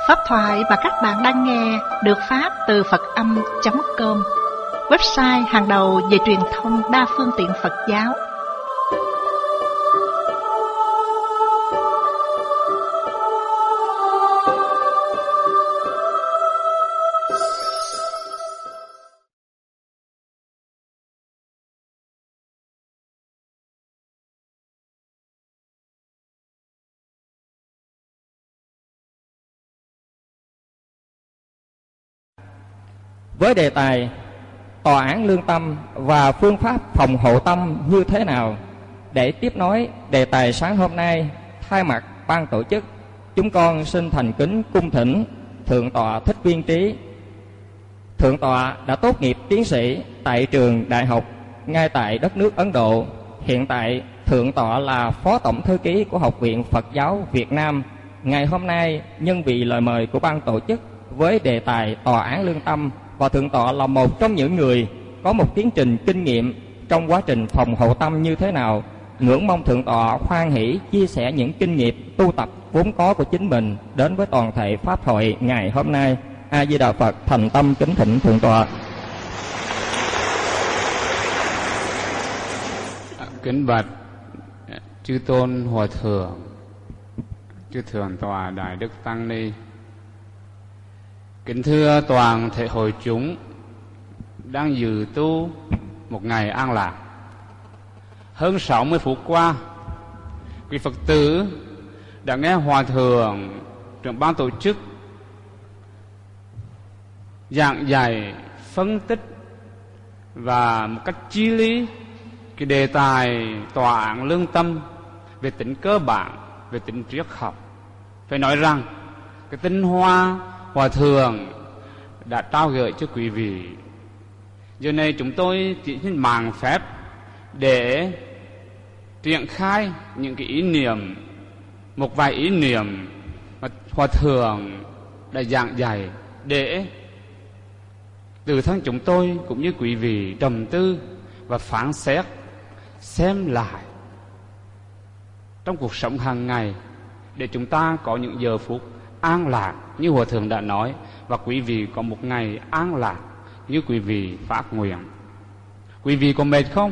Pháp thoại mà các bạn đang nghe được phát từ Phật-âm.com, website hàng đầu về truyền thông đa phương tiện Phật giáo. Với đề tài tòa án lương tâm và phương pháp phòng hộ tâm như thế nào, để tiếp nối đề tài sáng hôm nay, thay mặt ban tổ chức, chúng con xin thành kính cung thỉnh Thượng tọa Thích Viên Trí. Thượng tọa đã tốt nghiệp tiến sĩ tại trường đại học ngay tại đất nước Ấn Độ. Hiện tại Thượng tọa là Phó Tổng Thư ký của Học viện Phật giáo Việt Nam. Ngày hôm nay, nhân vì lời mời của ban tổ chức với đề tài tòa án lương tâm, và Thượng tọa là một trong những người có một tiến trình kinh nghiệm trong quá trình phòng hộ tâm như thế nào, ngưỡng mong Thượng tọa hoan hỷ chia sẻ những kinh nghiệm tu tập vốn có của chính mình đến với toàn thể pháp hội ngày hôm nay. A Di Đà Phật. Thành tâm kính thỉnh Thượng tọa. Kính bạch chư tôn hòa thượng, chư thượng tọa Đại Đức Tăng Ni, kính thưa toàn thể hội chúng đang dự tu một ngày an lạc. Hơn 60 phút qua, quý Phật tử đã nghe hòa thượng trưởng ban tổ chức giảng dạy, phân tích và một cách chí lý cái đề tài tòa án lương tâm về tính cơ bản, về tính triết học. Phải nói rằng cái tinh hoa hòa thượng đã trao gửi cho quý vị. Giờ này chúng tôi chỉ xin màng phép để triển khai những cái ý niệm, một vài ý niệm mà hòa thượng đã giảng dạy, để từ thân chúng tôi cũng như quý vị trầm tư và phán xét, xem lại trong cuộc sống hàng ngày, để chúng ta có những giờ phút an lạc như hòa thượng đã nói, và quý vị có một ngày an lạc như quý vị phát nguyện. Quý vị có mệt không?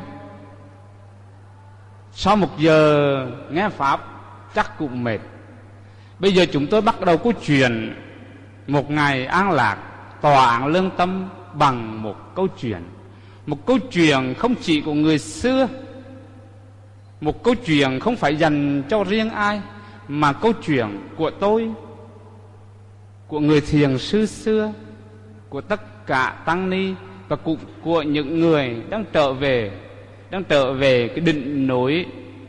Sau một giờ nghe pháp chắc cũng mệt. Bây giờ chúng tôi bắt đầu câu chuyện một ngày an lạc, tòa án lương tâm bằng một câu chuyện. Một câu chuyện không chỉ của người xưa, một câu chuyện không phải dành cho riêng ai, mà câu chuyện của tôi, của người thiền sư xưa, của tất cả tăng ni, và của những người đang trở về cái đỉnh núi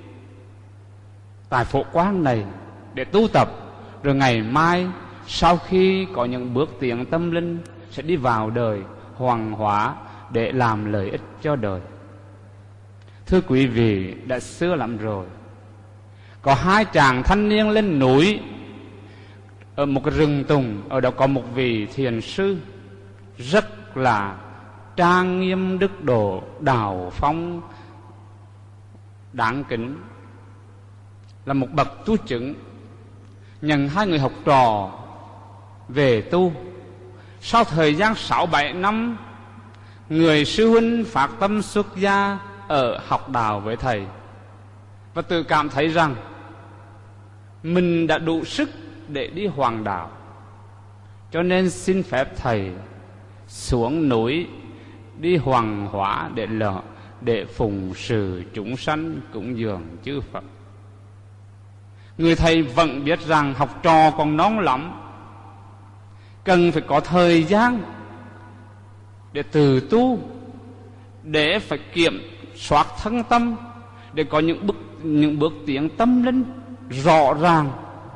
tại Phổ Quang này để tu tập, rồi ngày mai sau khi có những bước tiến tâm linh sẽ đi vào đời hoàng hóa để làm lợi ích cho đời. Thưa quý vị, đã xưa lắm rồi, có hai chàng thanh niên lên núi ở một cái rừng tùng. Ở đó có một vị thiền sư rất là trang nghiêm đức độ, đạo phong đáng kính, là một bậc tu chứng. Nhận hai người học trò về tu. Sau thời gian 6-7 năm, người sư huynh phát tâm xuất gia ở học đạo với thầy, và tự cảm thấy rằng mình đã đủ sức để đi hoàng đạo, cho nên xin phép thầy xuống núi đi hoàng hóa để phụng sự chúng sanh, cúng dường chư Phật. Người thầy vẫn biết rằng học trò còn non lắm, cần phải có thời gian để từ tu, để phải kiểm soát thân tâm, để có những bước tiến tâm linh rõ ràng,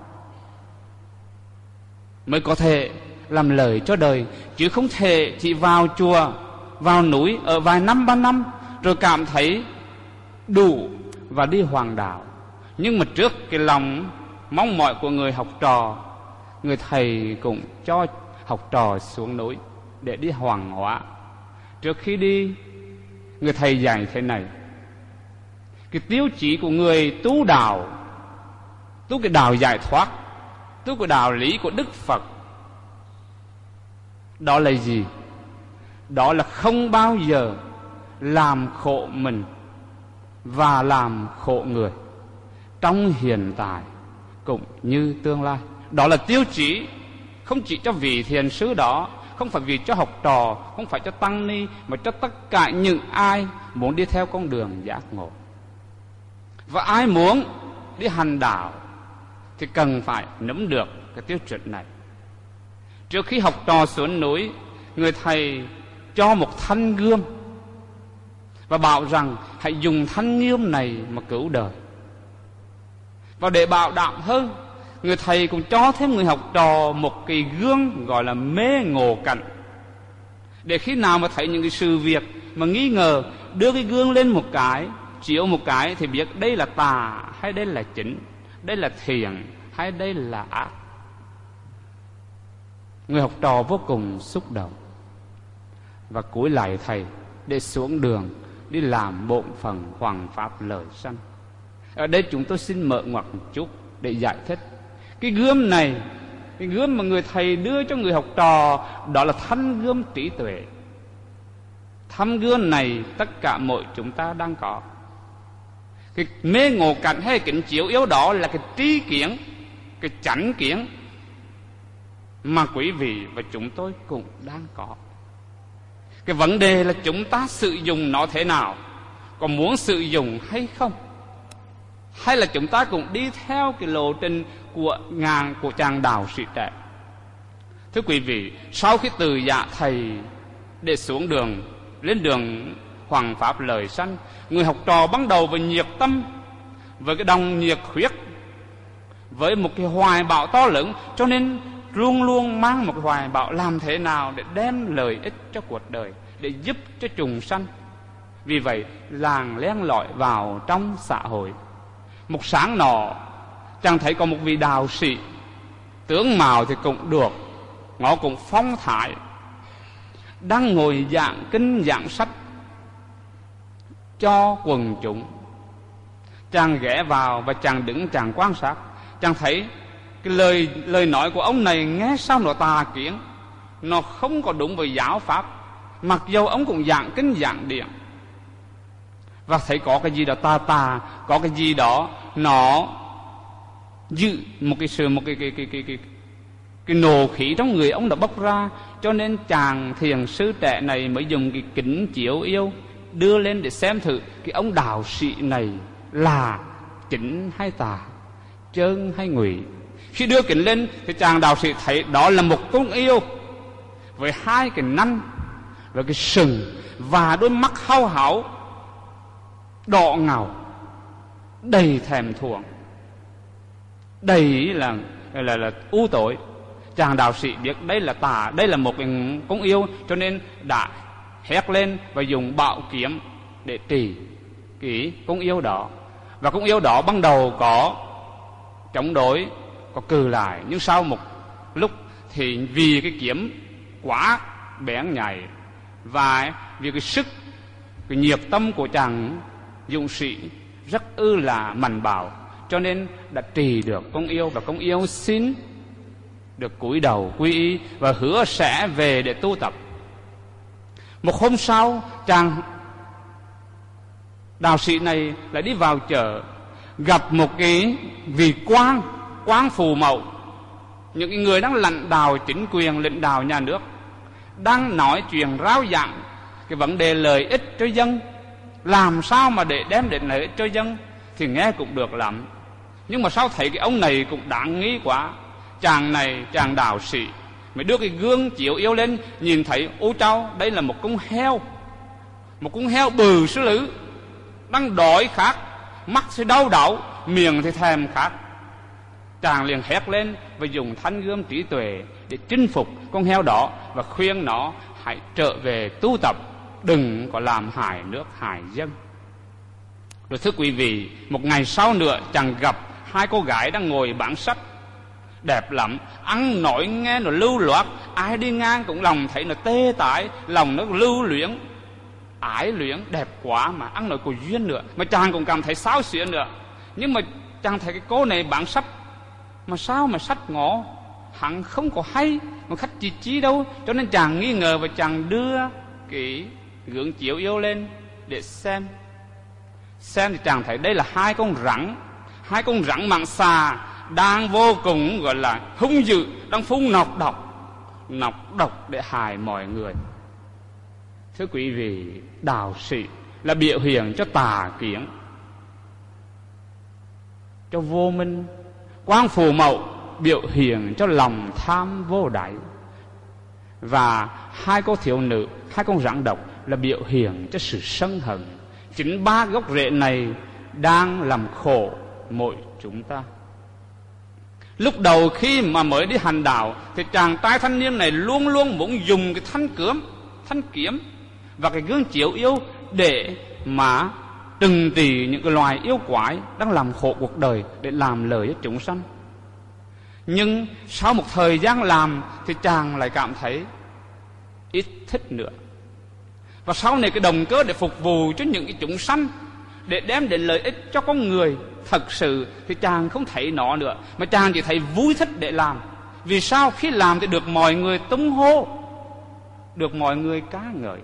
mới có thể làm lợi cho đời. Chứ không thể chỉ vào chùa, vào núi ở vài năm 3 năm rồi cảm thấy đủ và đi hoàng đạo. Nhưng mà trước cái lòng mong mỏi của người học trò, người thầy cũng cho học trò xuống núi để đi hoàng hóa. Trước khi đi, người thầy dạy thế này: cái tiêu chí của người tu đạo, tu cái đạo giải thoát, tu cái đạo lý của Đức Phật, Đó là gì? Đó là không bao giờ làm khổ mình và làm khổ người, trong hiện tại cũng như tương lai. Đó là tiêu chí không chỉ cho vị thiền sư đó, không phải vì cho học trò, không phải cho tăng ni, mà cho tất cả những ai muốn đi theo con đường giác ngộ. Và ai muốn đi hành đạo thì cần phải nắm được cái tiêu chuẩn này. Trước khi học trò xuống núi, người thầy cho một thanh gươm và bảo rằng hãy dùng thanh gươm này mà cứu đời. Và để bảo đảm hơn, người thầy cũng cho thêm người học trò một cái gương gọi là mê ngộ cảnh, để khi nào mà thấy những cái sự việc mà nghi ngờ, đưa cái gương lên một cái, chiếu một cái thì biết đây là tà hay đây là chính, đây là thiện hay đây là ác. Người học trò vô cùng xúc động và cúi lạy thầy để xuống đường đi làm bổn phận hoằng pháp lợi sanh. Ở đây chúng tôi xin mở ngoặt một chút để giải thích. Cái gươm này, cái gươm mà người thầy đưa cho người học trò, đó là thanh gươm trí tuệ. Thanh gươm này tất cả mọi chúng ta đang có. Cái mê ngộ cảnh hay kính chiếu yếu đó là cái tri kiến, cái chánh kiến mà quý vị và chúng tôi cũng đang có. Cái vấn đề là chúng ta sử dụng nó thế nào, có muốn sử dụng hay không, hay là chúng ta cũng đi theo cái lộ trình của chàng đạo sĩ trẻ. Thưa quý vị, sau khi từ dạ thầy để xuống đường, lên đường hoằng pháp lợi sanh, người học trò bắt đầu với nhiệt tâm, với cái đồng nhiệt huyết, với một cái hoài bão to lớn, cho nên luôn luôn mang một cái hoài bão làm thế nào để đem lợi ích cho cuộc đời, để giúp cho chúng sanh. Vì vậy làng len lỏi vào trong xã hội. Một sáng nọ, chẳng thấy có một vị đạo sĩ, tướng mạo thì cũng được, ngó cũng phong thái, đang ngồi giảng kinh giảng sách cho quần chúng. Chàng ghé vào và chàng đứng chàng quan sát. Chàng thấy cái lời nói của ông này nghe sao nó tà kiến, nó không có đúng với giáo pháp, mặc dầu ông cũng giảng kinh giảng điển. Và thấy có cái gì đó tà, có cái gì đó nó giữ một cái nộ khí trong người ông đã bốc ra. Cho nên chàng thiền sư trẻ này mới dùng cái kính chiếu yêu đưa lên để xem thử cái ông đạo sĩ này là chính hay tà, trơn hay ngụy. Khi đưa kính lên thì chàng đạo sĩ thấy đó là một con yêu với hai cái nanh và cái sừng và đôi mắt hao háo đỏ ngầu, đầy thèm thuồng, đầy là u tối. Chàng đạo sĩ biết đây là tà, đây là một cái con yêu, cho nên đã hét lên và dùng bạo kiếm để trì cái con yêu đó. Và con yêu đó ban đầu có chống đối, có cừ lại, nhưng sau một lúc thì vì cái kiếm quá bén nhạy và vì cái sức, cái nhiệt tâm của chàng dũng sĩ rất là mạnh bạo, cho nên đã trì được con yêu. Và con yêu xin được cúi đầu quy y và hứa sẽ về để tu tập. Một hôm sau, chàng đạo sĩ này lại đi vào chợ, gặp một cái vị quan phù mậu, những người đang lãnh đạo chính quyền, lãnh đạo nhà nước, đang nói chuyện rao giảng cái vấn đề lợi ích cho dân, làm sao mà để đem đến lợi ích cho dân thì nghe cũng được lắm. Nhưng mà sao thấy cái ông này cũng đáng nghi quá. Chàng đạo sĩ mới đưa cái gương chiếu yêu lên, nhìn thấy ô trao, đây là một con heo bự sư lứ, đang đói khát, mắt thì đau đau, miệng thì thèm khát. Chàng liền hét lên và dùng thanh gươm trí tuệ để chinh phục con heo đó và khuyên nó hãy trở về tu tập, đừng có làm hại nước hại dân. Rồi thưa quý vị, một ngày sau nữa chàng gặp hai cô gái đang ngồi bán sách, đẹp lắm, ăn nói nghe nó lưu loát, ai đi ngang cũng lòng thấy nó tê tái, lòng nó lưu luyến, ái luyến, đẹp quá mà ăn nói có duyên nữa. Mà chàng cũng cảm thấy xáo xuyến nữa. Nhưng mà chàng thấy cái cô này bán sách mà sao mà sách ngó, hắn không có hay mà khách chi đâu, cho nên chàng nghi ngờ và chàng đưa cái gương chiếu yêu lên để xem thì chàng thấy đây là hai con rắn mạng xà đang vô cùng gọi là hung dữ, đang phun nọc độc để hại mọi người. Thưa quý vị, đạo sĩ là biểu hiện cho tà kiến, cho vô minh. Quang phù mậu biểu hiện cho lòng tham vô đáy. Và hai cô thiếu nữ, hai con rắn độc là biểu hiện cho sự sân hận. Chính ba gốc rễ này đang làm khổ mỗi chúng ta. Lúc đầu khi mà mới đi hành đạo thì chàng trai thanh niên này luôn luôn muốn dùng cái thanh kiếm và cái gương chiếu yêu để mà trừng trị những cái loài yêu quái đang làm khổ cuộc đời, để làm lợi cho chúng sanh. Nhưng sau một thời gian làm thì chàng lại cảm thấy ít thích nữa. Và sau này cái động cơ để phục vụ cho những cái chúng sanh, để đem đến lợi ích cho con người, thật sự thì chàng không thấy nó nữa, mà chàng chỉ thấy vui thích để làm. Vì sao? Khi làm thì được mọi người tung hô, được mọi người ca ngợi.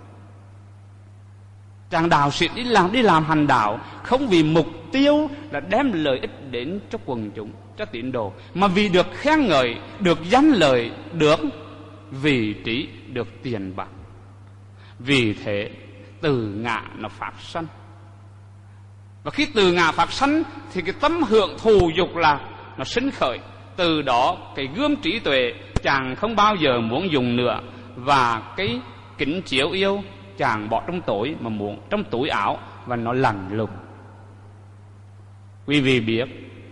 Chàng đạo sĩ đi làm hành đạo không vì mục tiêu là đem lợi ích đến cho quần chúng, cho tín đồ, mà vì được khen ngợi, được danh lợi, được vị trí, được tiền bạc. Vì thế từ ngã nó phát sanh. Và khi từ ngã phát sanh thì cái tâm hưởng thù dục là nó sinh khởi. Từ đó cái gươm trí tuệ chàng không bao giờ muốn dùng nữa, và cái kính chiếu yêu chàng bỏ trong tối mà muốn trong túi áo, và nó lạnh lùng. Quý vị biết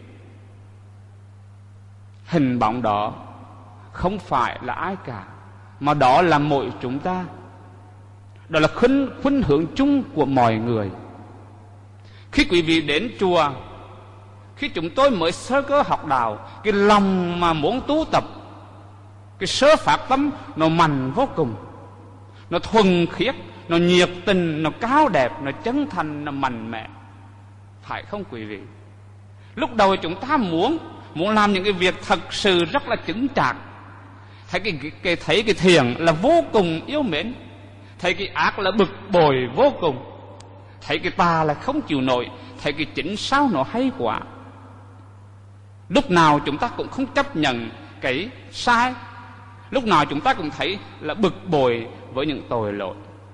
hình bóng đó không phải là ai cả, mà đó là mỗi chúng ta. Đó là khuynh hướng chung của mọi người. Khi quý vị đến chùa, khi chúng tôi mới sơ cơ học đạo, cái lòng mà muốn tu tập, cái sơ phát tâm nó mạnh vô cùng, nó thuần khiết, nó nhiệt tình, nó cao đẹp, nó chân thành, nó mạnh mẽ. Phải không quý vị? Lúc đầu chúng ta muốn làm những cái việc thật sự rất là chững chạc. Thấy cái thiện là vô cùng yêu mến, thấy cái ác là bực bội vô cùng, thấy cái tà là không chịu nổi, thấy cái chính sao nó hay quá. Lúc nào chúng ta cũng không chấp nhận cái sai, lúc nào chúng ta cũng thấy là bực bội với những tội lỗi.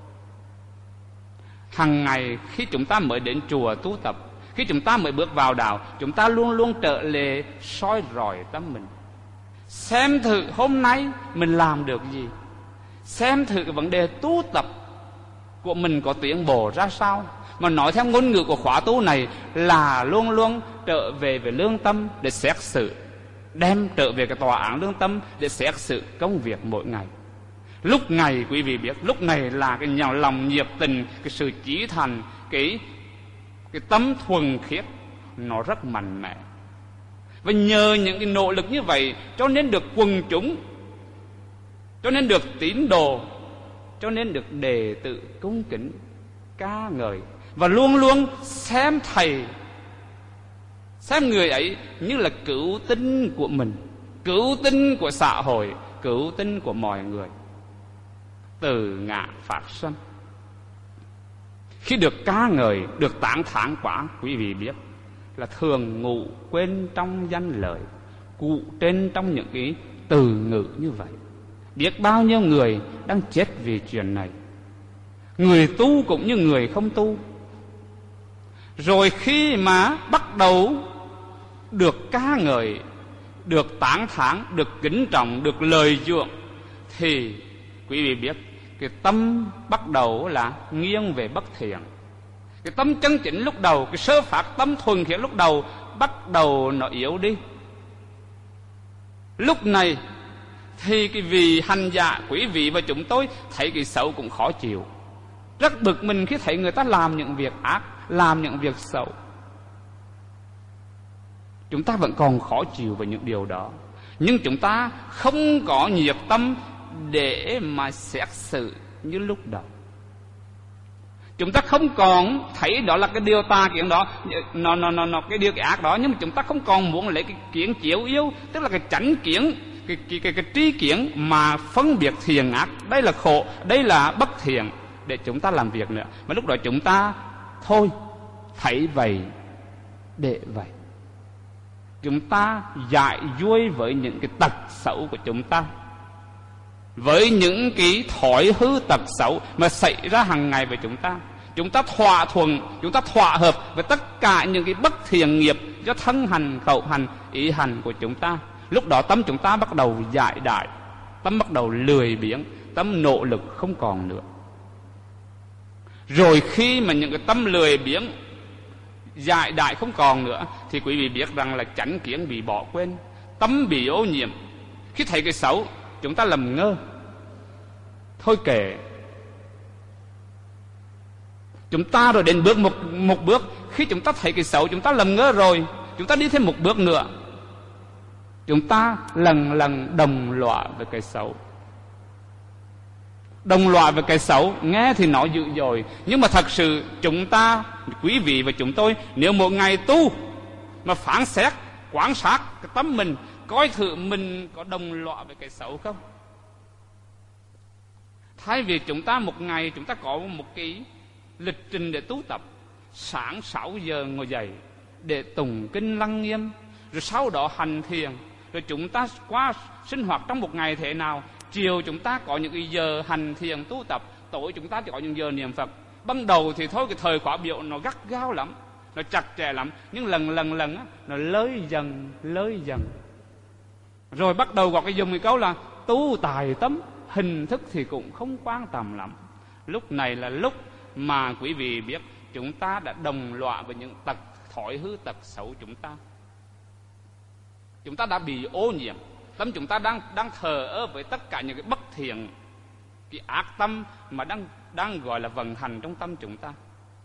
Hằng ngày khi chúng ta mới đến chùa tu tập, khi chúng ta mới bước vào đạo, chúng ta luôn luôn trở lệ soi rọi tâm mình, xem thử hôm nay mình làm được gì, xem thử cái vấn đề tu tập của mình có tiến bộ ra sao. Mà nói theo ngôn ngữ của khóa tu này là luôn luôn trở về lương tâm để xét xử, đem trở về cái tòa án lương tâm để xét xử công việc mỗi ngày. Lúc này quý vị biết, lúc này là cái nhà lòng nhiệt tình, cái sự chí thành, cái tâm thuần khiết nó rất mạnh mẽ. Và nhờ những cái nỗ lực như vậy cho nên được quần chúng, cho nên được tín đồ, cho nên được đệ tử cung kính ca ngợi, và luôn luôn xem thầy, xem người ấy như là cứu tinh của mình, cứu tinh của xã hội, cứu tinh của mọi người. Từ ngã phát sanh. Khi được ca ngợi, được tán thán quá, quý vị biết là thường ngủ quên trong danh lợi, cụ trên trong những cái từ ngữ như vậy. Biết bao nhiêu người đang chết vì chuyện này, người tu cũng như người không tu. Rồi khi mà bắt đầu được ca ngợi, được tán thán, được kính trọng, được lời dưỡng, thì quý vị biết cái tâm bắt đầu là nghiêng về bất thiện. Cái tâm chân chính lúc đầu, cái sơ phát tâm thuần khiết lúc đầu bắt đầu nó yếu đi. Lúc này thì cái vị hành giả, quý vị và chúng tôi thấy cái xấu cũng khó chịu, rất bực mình khi thấy người ta làm những việc ác, làm những việc xấu. Chúng ta vẫn còn khó chịu về những điều đó, nhưng chúng ta không có nhiệt tâm để mà xét xử như lúc đầu. Chúng ta không còn thấy đó là cái điều tà kiến đó, cái điều cái ác đó, nhưng mà chúng ta không còn muốn lấy cái kiến chiếu yêu, tức là cái chánh kiến, cái tri kiến mà phân biệt thiện ác, đây là khổ, đây là bất thiện, để chúng ta làm việc nữa. Mà lúc đó chúng ta thôi, thấy vậy để vậy. Chúng ta dại dối với những cái tật xấu của chúng ta, với những cái thói hư tật xấu mà xảy ra hàng ngày với chúng ta. Chúng ta thỏa thuận, chúng ta thỏa hợp với tất cả những cái bất thiện nghiệp do thân hành, khẩu hành, ý hành của chúng ta. Lúc đó tâm chúng ta bắt đầu dại đại, tâm bắt đầu lười biếng, tâm nỗ lực không còn nữa. Rồi khi mà những cái tâm lười biếng, dại đại không còn nữa, thì quý vị biết rằng là chánh kiến bị bỏ quên, tâm bị ô nhiễm. Khi thấy cái xấu, chúng ta lầm ngơ, thôi kệ. Chúng ta rồi đến bước một bước, khi chúng ta thấy cái xấu, chúng ta lầm ngơ rồi, chúng ta đi thêm một bước nữa, chúng ta lần lần đồng lõa với cái xấu. Đồng lõa với cái xấu nghe thì nói dữ dội, nhưng mà thật sự chúng ta, quý vị và chúng tôi, nếu một ngày tu mà phán xét, quan sát cái tâm mình, coi thử mình có đồng lõa với cái xấu không. Thay vì chúng ta một ngày chúng ta có một cái lịch trình để tu tập, sáng 6 giờ ngồi dậy để tụng kinh Lăng Nghiêm, rồi sau đó hành thiền, rồi chúng ta qua sinh hoạt trong một ngày thế nào. Chiều chúng ta có những cái giờ hành thiền tu tập, tối chúng ta có những giờ niệm Phật. Ban đầu thì thôi cái thời khóa biểu nó gắt gao lắm, nó chặt chẽ lắm, nhưng lần á, nó lơi dần. Rồi bắt đầu gọi cái dùng cái câu là tu tài tâm, hình thức thì cũng không quan trọng lắm. Lúc này là lúc mà quý vị biết chúng ta đã đồng lõa với những tật thói hư tật xấu chúng ta đã bị ô nhiễm. Tâm chúng ta đang thờ ơ với tất cả những cái bất thiện, cái ác tâm mà đang gọi là vận hành trong tâm chúng ta.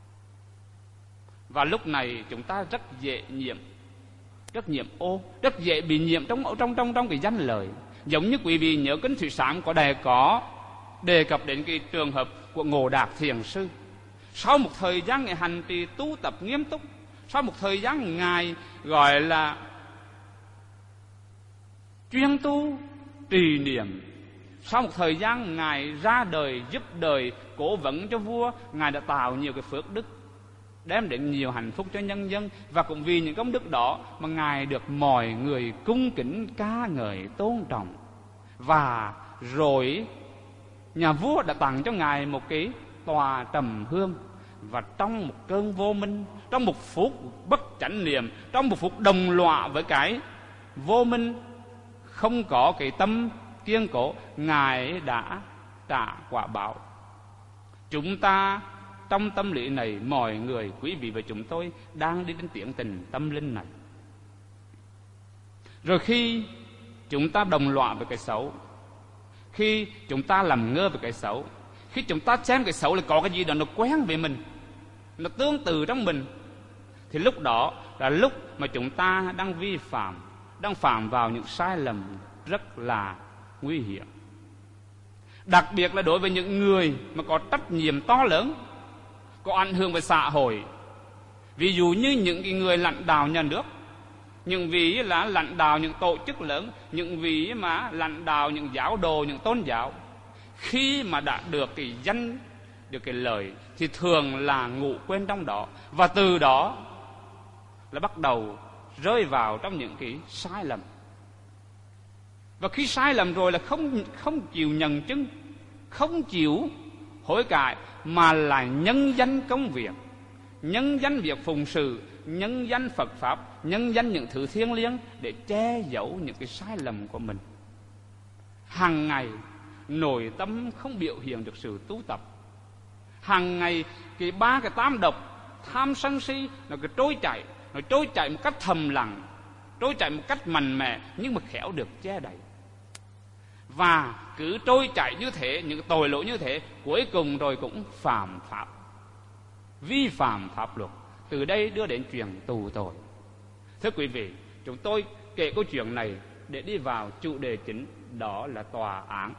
Và lúc này chúng ta rất dễ nhiễm, rất dễ bị nhiễm trong cái danh lời. Giống như quý vị nhớ kinh Thủy Sám có đề cập đến cái trường hợp của Ngộ Đạc Thiền Sư. Sau một thời gian Ngài hành trì tu tập nghiêm túc, sau một thời gian Ngài gọi là chuyên tu trì niệm, sau một thời gian Ngài ra đời giúp đời, cố vấn cho vua, Ngài đã tạo nhiều cái phước đức, đem đến nhiều hạnh phúc cho nhân dân. Và cũng vì những công đức đó mà Ngài được mọi người cung kính ca ngợi tôn trọng. Và rồi nhà vua đã tặng cho Ngài một cái tòa trầm hương. Và trong một cơn vô minh, trong một phút bất chánh niệm, trong một phút đồng lõa với cái vô minh, không có cái tâm kiên cố, Ngài đã trả quả báo. Chúng ta trong tâm lý này, mọi người, quý vị và chúng tôi đang đi đến tiến trình tâm linh này. Rồi khi chúng ta đồng lõa với cái xấu, khi chúng ta làm ngơ với cái xấu, khi chúng ta xem cái xấu là có cái gì đó nó quen với mình, nó tương tự trong mình, thì lúc đó là lúc mà chúng ta đang vi phạm, đang phạm vào những sai lầm rất là nguy hiểm. Đặc biệt là đối với những người mà có trách nhiệm to lớn, có ảnh hưởng về xã hội. Ví dụ như những cái người lãnh đạo nhà nước, những vị là lãnh đạo những tổ chức lớn, những vị mà lãnh đạo những giáo đồ, những tôn giáo. Khi mà đã được cái danh, được cái lợi, thì thường là ngủ quên trong đó, và từ đó là bắt đầu rơi vào trong những cái sai lầm. Và khi sai lầm rồi là không chịu nhận chứng, không chịu hối cải, mà là nhân danh công việc, nhân danh việc phụng sự, nhân danh Phật Pháp, nhân danh những thứ thiêng liêng để che giấu những cái sai lầm của mình. Hàng ngày nội tâm không biểu hiện được sự tu tập. Hàng ngày cái ba cái tám độc, tham sân si, nó cứ trôi chảy một cách thầm lặng, trôi chảy một cách mạnh mẽ, nhưng mà khéo được che đậy. Và cứ trôi chảy như thế, những tội lỗi như thế, cuối cùng rồi cũng phạm pháp, vi phạm pháp luật, từ đây đưa đến chuyện tù tội. Thưa quý vị, chúng tôi kể câu chuyện này để đi vào chủ đề chính, đó là tòa án.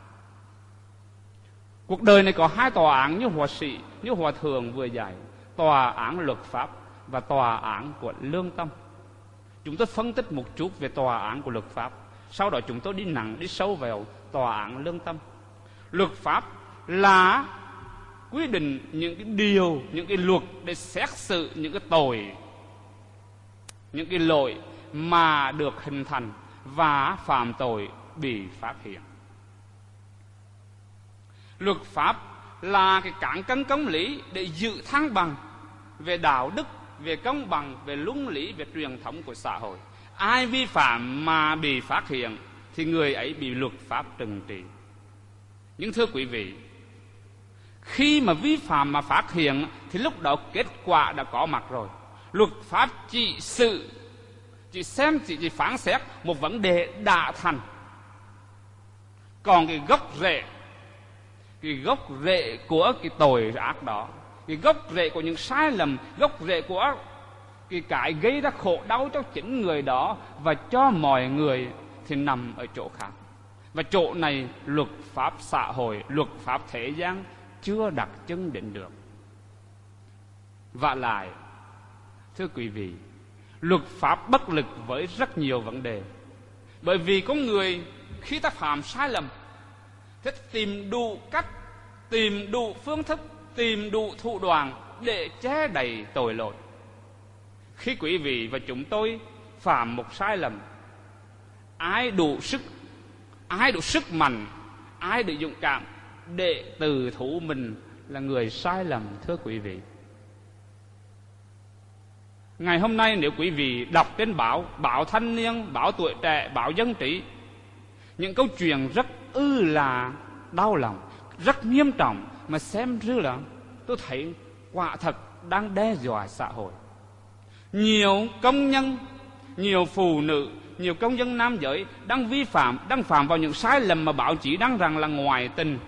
Cuộc đời này có hai tòa án như hòa sĩ, như hòa thượng vừa dạy: tòa án luật pháp và tòa án của lương tâm. Chúng tôi phân tích một chút về tòa án của luật pháp. Sau đó chúng tôi đi nặng, đi sâu vào tòa án lương tâm. Luật pháp là quy định những cái điều, những cái luật để xét xử những cái tội, những cái lỗi mà được hình thành và phạm tội bị phát hiện. Luật pháp là cái cán cân công lý để giữ thăng bằng về đạo đức, về công bằng, về luân lý, về truyền thống của xã hội. Ai vi phạm mà bị phát hiện thì người ấy bị luật pháp trừng trị. Nhưng thưa quý vị, khi mà vi phạm mà phát hiện thì lúc đó kết quả đã có mặt rồi. Luật pháp chỉ phán xét một vấn đề đã thành. Còn cái gốc rễ của cái tội ác đó, cái gốc rễ của những sai lầm, gốc rễ của cái gây ra khổ đau cho chính người đó và cho mọi người thì nằm ở chỗ khác. Và chỗ này luật pháp xã hội, luật pháp thế gian chưa đặt chân đến được. Vả lại, thưa quý vị, luật pháp bất lực với rất nhiều vấn đề. Bởi vì có người khi ta phạm sai lầm thích tìm đủ cách, tìm đủ phương thức, tìm đủ thủ đoạn để che đậy tội lỗi. Khi quý vị và chúng tôi phạm một sai lầm, ai đủ sức mạnh, ai đủ dũng cảm để tự thú mình là người sai lầm, thưa quý vị? Ngày hôm nay nếu quý vị đọc trên báo Thanh Niên, báo Tuổi Trẻ, báo Dân Trí, những câu chuyện rất là đau lòng, rất nghiêm trọng, mà xem như là tôi thấy quả thật đang đe dọa xã hội. Nhiều công nhân, nhiều phụ nữ, nhiều công dân nam giới đang phạm vào những sai lầm mà báo chí đăng rằng là ngoại tình.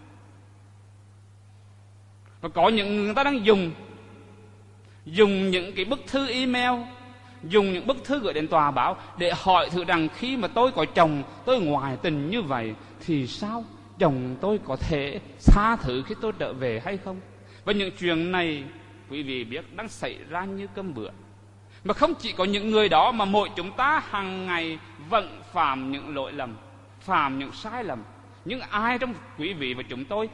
Và có những người ta đang dùng những cái bức thư email, dùng những bức thư gửi đến tòa báo để hỏi thử rằng khi mà tôi có chồng, tôi ngoại tình như vậy thì sao? Chồng tôi có thể tha thứ khi tôi trở về hay không? Và những chuyện này quý vị biết đang xảy ra như cơm bữa. Mà không chỉ có những người đó mà mỗi chúng ta hàng ngày vẫn phạm những lỗi lầm, phạm những sai lầm. Nhưng ai trong quý vị và chúng tôi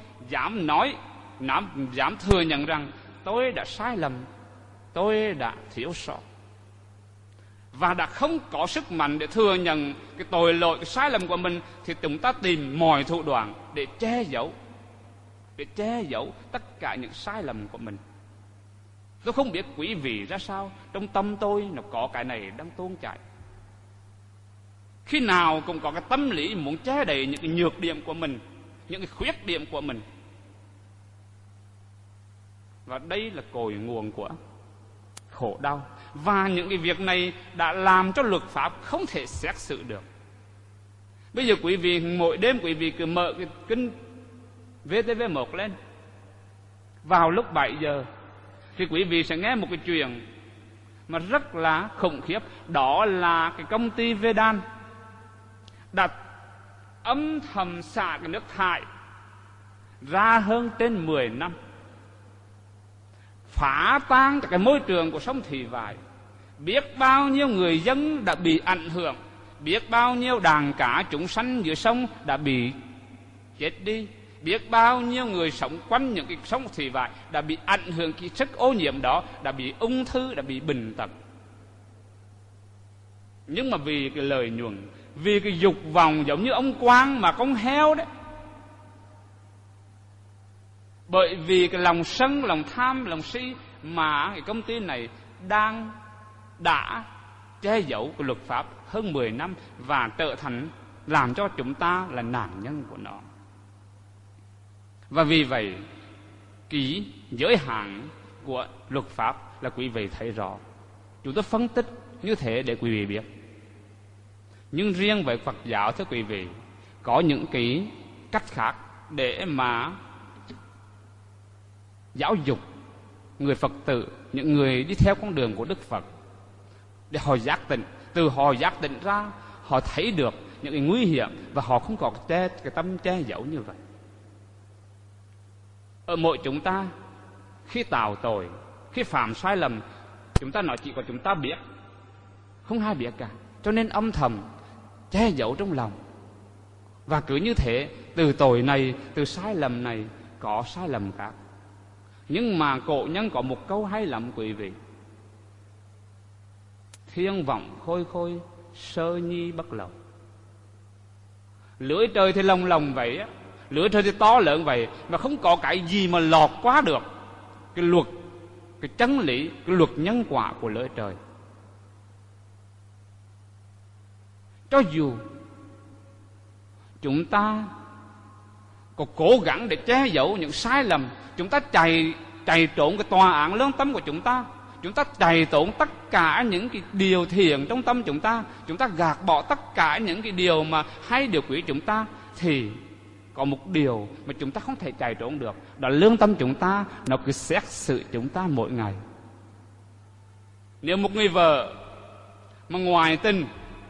dám thừa nhận rằng tôi đã sai lầm, tôi đã thiếu sót, và đã không có sức mạnh để thừa nhận cái tội lỗi, cái sai lầm của mình, thì chúng ta tìm mọi thủ đoạn để che giấu tất cả những sai lầm của mình. Tôi không biết quý vị ra sao, trong tâm tôi nó có cái này đang tuôn chảy. Khi nào cũng có cái tâm lý muốn che đậy những cái nhược điểm của mình, những cái khuyết điểm của mình. Và đây là cội nguồn của khổ đau. Và những cái việc này đã làm cho luật pháp không thể xét xử được. Bây giờ quý vị mỗi đêm quý vị cứ mở cái kênh VTV1 lên, vào lúc 7 giờ thì quý vị sẽ nghe một cái chuyện mà rất là khủng khiếp. Đó là cái công ty Vedan đã âm thầm xả cái nước thải ra hơn trên 10 năm, phá tan cái môi trường của sông Thị Vải. Biết bao nhiêu người dân đã bị ảnh hưởng, biết bao nhiêu đàn cá chúng sanh giữa sông đã bị chết đi, biết bao nhiêu người sống quanh những cái sông Thị Vải đã bị ảnh hưởng cái sức ô nhiễm đó, đã bị ung thư, đã bị bệnh tật. Nhưng mà vì cái lợi nhuận, vì cái dục vọng giống như ông quan mà con heo đấy, bởi vì cái lòng sân, lòng tham, lòng si mà cái công ty này đã che giấu cái luật pháp hơn 10 năm và trở thành làm cho chúng ta là nạn nhân của nó. Và vì vậy cái giới hạn của luật pháp là quý vị thấy rõ. Chúng tôi phân tích như thế để quý vị biết. Nhưng riêng về Phật giáo, thưa quý vị, có những cái cách khác để mà giáo dục người Phật tử, những người đi theo con đường của Đức Phật, để họ giác tỉnh. Từ họ giác tỉnh ra, họ thấy được những cái nguy hiểm và họ không có cái tâm che giấu như vậy. Ở mỗi chúng ta khi tạo tội, khi phạm sai lầm, chúng ta nói chỉ có chúng ta biết, không ai biết cả. Cho nên âm thầm che giấu trong lòng. Và cứ như thế, từ tội này, từ sai lầm này có sai lầm khác. Nhưng mà cổ nhân có một câu hay lắm quý vị: thiên vọng khôi khôi, sơ nhi bất lậu. Lưỡi trời thì lồng lồng vậy á, lưỡi trời thì to lớn vậy, mà không có cái gì mà lọt qua được cái luật, cái chân lý, cái luật nhân quả của lưỡi trời. Cho dù chúng ta có cố gắng để che giấu những sai lầm, chúng ta chạy trốn cái tòa án lương tâm của chúng ta chạy trốn tất cả những cái điều thiện trong tâm chúng ta gạt bỏ tất cả những cái điều mà hay điều quý chúng ta, thì có một điều mà chúng ta không thể chạy trốn được, đó là lương tâm chúng ta nó cứ xét xử chúng ta mỗi ngày. Nếu một người vợ mà ngoại tình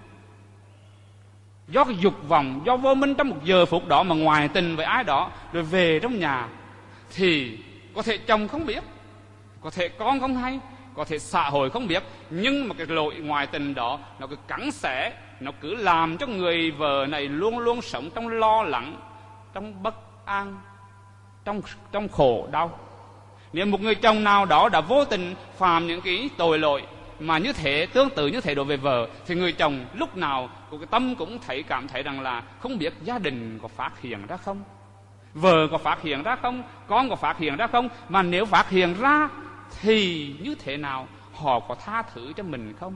do cái dục vọng, do vô minh trong một giờ phút đó mà ngoại tình với ai đó rồi về trong nhà, thì có thể chồng không biết, có thể con không hay, có thể xã hội không biết, nhưng mà cái lỗi ngoại tình đó nó cứ cắn xé, nó cứ làm cho người vợ này luôn luôn sống trong lo lắng, trong bất an, trong khổ đau. Nếu một người chồng nào đó đã vô tình phạm những cái tội lỗi mà như thế, tương tự như thế đối với vợ, thì người chồng lúc nào cái tâm cũng cảm thấy rằng là không biết gia đình có phát hiện ra không, vợ có phát hiện ra không, con có phát hiện ra không, mà nếu phát hiện ra thì như thế nào, họ có tha thứ cho mình không?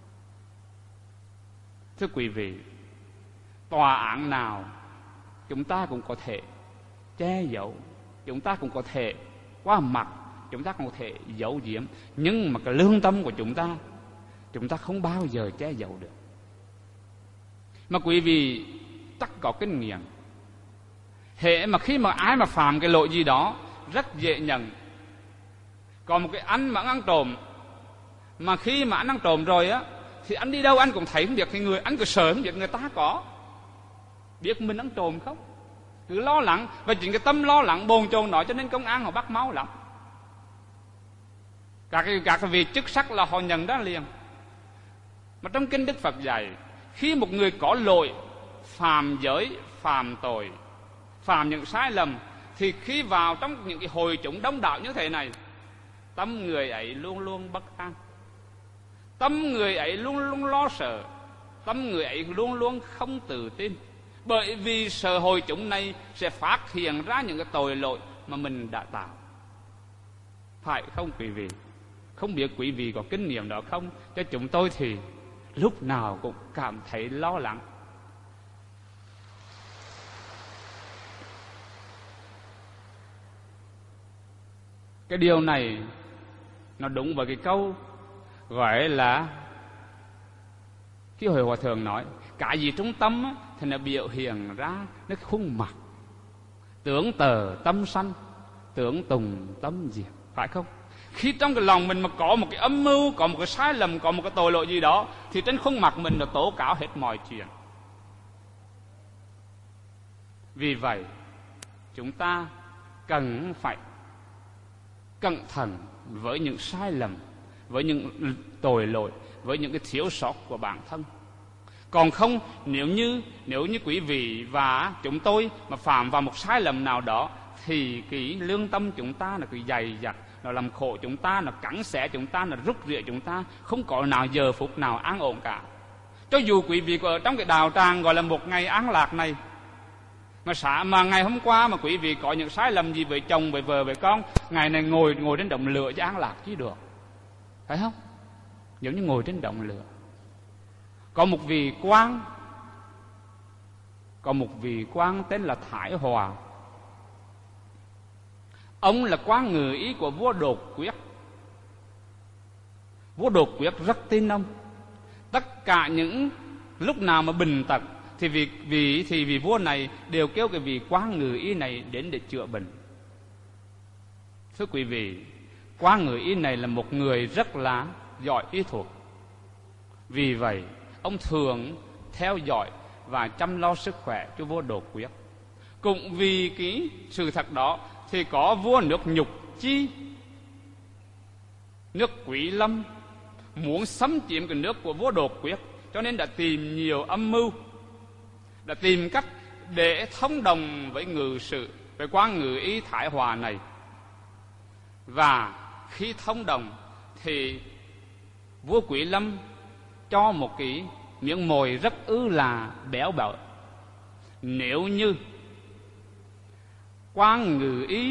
Thưa quý vị, tòa án nào chúng ta cũng có thể che giấu, chúng ta cũng có thể qua mặt, chúng ta cũng có thể giấu giếm, nhưng mà cái lương tâm của chúng ta không bao giờ che giấu được. Mà quý vị chắc có kinh nghiệm, hễ mà khi mà ai mà phạm cái lỗi gì đó rất dễ nhận. Còn một cái anh mà ăn trộm, mà khi mà anh ăn trộm rồi á, thì anh đi đâu anh cũng thấy không biết, thì anh cứ sợ không biết người ta có biết mình ăn trộm không, cứ lo lắng. Và chính cái tâm lo lắng bồn chồn đó cho nên công an họ bắt máu lắm. Các cái vị chức sắc là họ nhận ra liền. Mà trong kinh Đức Phật dạy, khi một người có lỗi, phạm giới, phạm tội, phạm những sai lầm, thì khi vào trong những cái hội chúng đông đảo như thế này, tâm người ấy luôn luôn bất an, tâm người ấy luôn luôn lo sợ, tâm người ấy luôn luôn không tự tin, bởi vì sợ hội chúng này sẽ phát hiện ra những cái tội lỗi mà mình đã tạo. Phải không quý vị? Không biết quý vị có kinh nghiệm đó không? Cho chúng tôi thì lúc nào cũng cảm thấy lo lắng. Cái điều này nó đúng với cái câu gọi là khi Hội Hòa Thượng nói cái gì trong tâm á, thì nó biểu hiện ra nó khuôn mặt. Tưởng tờ tâm sanh, tưởng tùng tâm diệt, phải không? Khi trong cái lòng mình mà có một cái âm mưu, có một cái sai lầm, có một cái tội lỗi gì đó, thì trên khuôn mặt mình nó tố cáo hết mọi chuyện. Vì vậy chúng ta cần phải cẩn thận với những sai lầm, với những tội lỗi, với những cái thiếu sót của bản thân. Còn không, nếu như quý vị và chúng tôi mà phạm vào một sai lầm nào đó, thì cái lương tâm chúng ta là cứ dày dặt, nó làm khổ chúng ta, nó cắn xé chúng ta, nó rút rượi chúng ta, không có nào giờ phút nào an ổn cả. Cho dù quý vị ở trong cái đạo tràng gọi là một ngày an lạc này, mà ngày hôm qua mà quý vị có những sai lầm gì với chồng, với vợ, với con, ngày này ngồi trên động lửa chứ an lạc chứ được, phải không? Giống như ngồi trên động lửa. Có một vị quan tên là Thái Hòa. Ông là quan ngự ý của vua Đột Quyết. Vua Đột Quyết rất tin ông. Tất cả những lúc nào mà bệnh tật thì vị vua này đều kêu cái vị quan ngự ý này đến để chữa bệnh. Thưa quý vị, quan ngự ý này là một người rất là giỏi y thuật. Vì vậy ông thường theo dõi và chăm lo sức khỏe cho vua Đột Quyết. Cũng vì cái sự thật đó thì có vua nước Nhục Chi, nước Quý Lâm muốn xâm chiếm cái nước của vua Đột Quyết, cho nên đã tìm nhiều âm mưu đã tìm cách để thông đồng với ngự sự, với quan ngự ý Thái Hòa này. Và khi thông đồng thì vua Quý Lâm cho một cái miếng mồi rất là béo bở. Nếu như quan ngự ý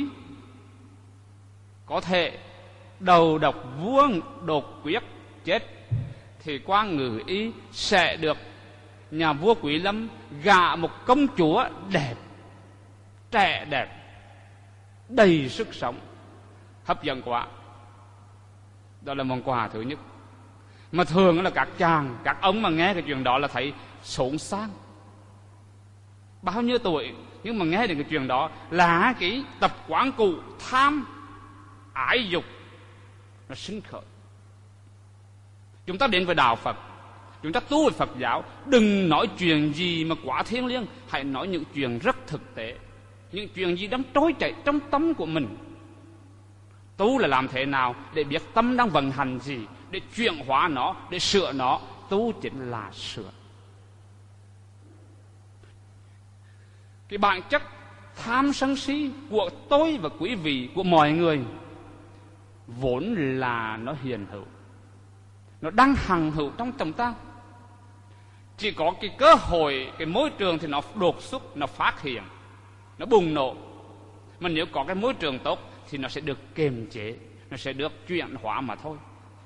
có thể đầu độc vua Đột Quyết chết, thì quan ngự ý sẽ được nhà vua Quý Lâm gả một công chúa đẹp, trẻ đẹp, đầy sức sống, hấp dẫn quá. Đó là món quà thứ nhất. Mà thường là các chàng, các ông mà nghe cái chuyện đó là thấy xốn sang. Bao nhiêu tuổi nhưng mà nghe được cái chuyện đó là cái tập quán cũ tham ái dục nó sinh khởi. Chúng ta đến với đạo Phật, chúng ta tu về Phật giáo, đừng nói chuyện gì mà quá thiêng liêng, hãy nói những chuyện rất thực tế, những chuyện gì đang trôi chảy trong tâm của mình. Tu là làm thế nào để biết tâm đang vận hành gì, để chuyển hóa nó, để sửa nó. Tu chính là sửa. Cái bản chất tham sân si của tôi và quý vị, của mọi người, vốn là nó hiện hữu, nó đang hằng hữu trong chúng ta. Chỉ có cái cơ hội, cái môi trường thì nó đột xuất, nó phát hiện, nó bùng nổ. Mà nếu có cái môi trường tốt thì nó sẽ được kiềm chế, nó sẽ được chuyển hóa mà thôi.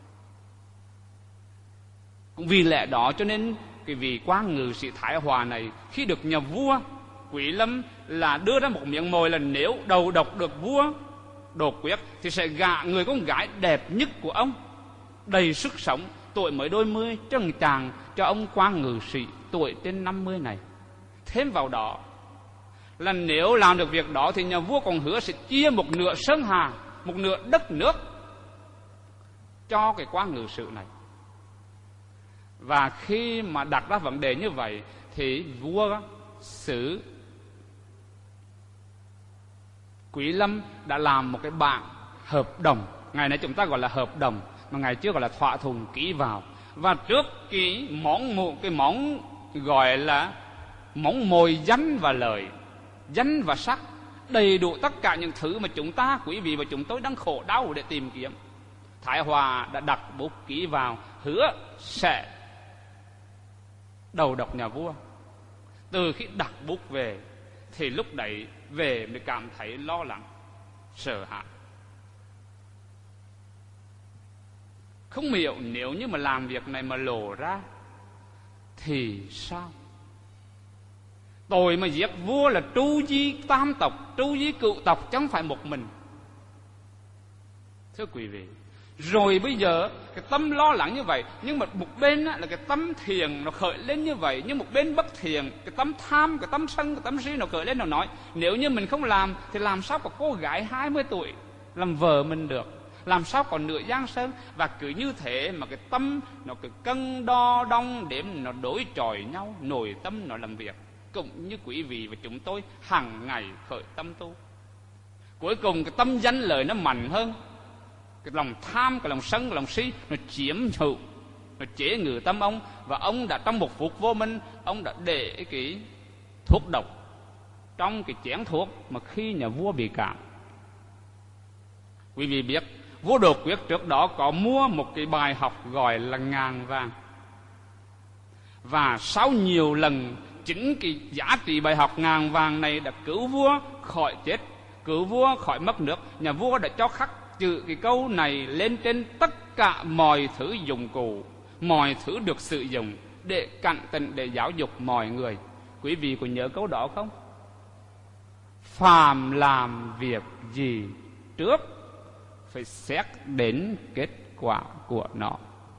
Cũng vì lẽ đó cho nên cái vị quan ngự sĩ Thái Hòa này, khi được nhà vua Quý Lâm là đưa ra một miếng mồi là nếu đầu độc được vua Đột Quyết thì sẽ gả người con gái đẹp nhất của ông, đầy sức sống, tuổi mới đôi mươi, trần tràng cho ông quan ngự sĩ tuổi trên 50 này. Thêm vào đó là nếu làm được việc đó thì nhà vua còn hứa sẽ chia một nửa sơn hà, một nửa đất nước cho cái quan ngự sự này. Và khi mà đặt ra vấn đề như vậy thì vua xứ Quý Lâm đã làm một cái bản hợp đồng. Ngày nay chúng ta gọi là hợp đồng, mà ngày trước gọi là thỏa thuận ký vào. Và trước cái món gọi là món mồi danh và lời, danh và sắc, đầy đủ tất cả những thứ mà chúng ta, quý vị và chúng tôi đang khổ đau để tìm kiếm, Thái Hòa đã đặt bút ký vào, hứa sẽ đầu độc nhà vua. Từ khi đặt bút về thì lúc đấy về mới cảm thấy lo lắng, sợ hãi. Không hiểu nếu như mà làm việc này mà lộ ra thì sao? Tội mà giết vua là tru di tam tộc, tru di cựu tộc, chẳng phải một mình. Thưa quý vị, rồi bây giờ cái tâm lo lắng như vậy, nhưng mà một bên là cái tâm thiền nó khởi lên như vậy, nhưng một bên bất thiền, cái tâm tham, cái tâm sân, cái tâm si nó khởi lên, nó nói nếu như mình không làm thì làm sao có cô gái 20 tuổi làm vợ mình được, làm sao còn nửa giang sơn. Và cứ như thế mà cái tâm nó cứ cân đo đong đếm, nó đối chọi nhau, nội tâm nó làm việc. Cũng như quý vị và chúng tôi hàng ngày khởi tâm tu, cuối cùng cái tâm danh lợi nó mạnh hơn. Cái lòng tham, cái lòng sân, cái lòng si nó chiếm hữu, nó chế ngự tâm ông. Và ông đã trong một phút vô minh, ông đã để cái thuốc độc trong cái chén thuốc mà khi nhà vua bị cảm. Quý vị biết vua Đột Quyết trước đó có mua một cái bài học gọi là ngàn vàng. Và sau nhiều lần, chính cái giá trị bài học ngàn vàng này đã cứu vua khỏi chết, cứu vua khỏi mất nước. Nhà vua đã cho khắc chữ cái câu này lên trên tất cả mọi thứ dụng cụ, mọi thứ được sử dụng để cảnh tỉnh, để giáo dục mọi người. Quý vị có nhớ câu đó không? Phàm làm việc gì trước phải xét đến kết quả của nó.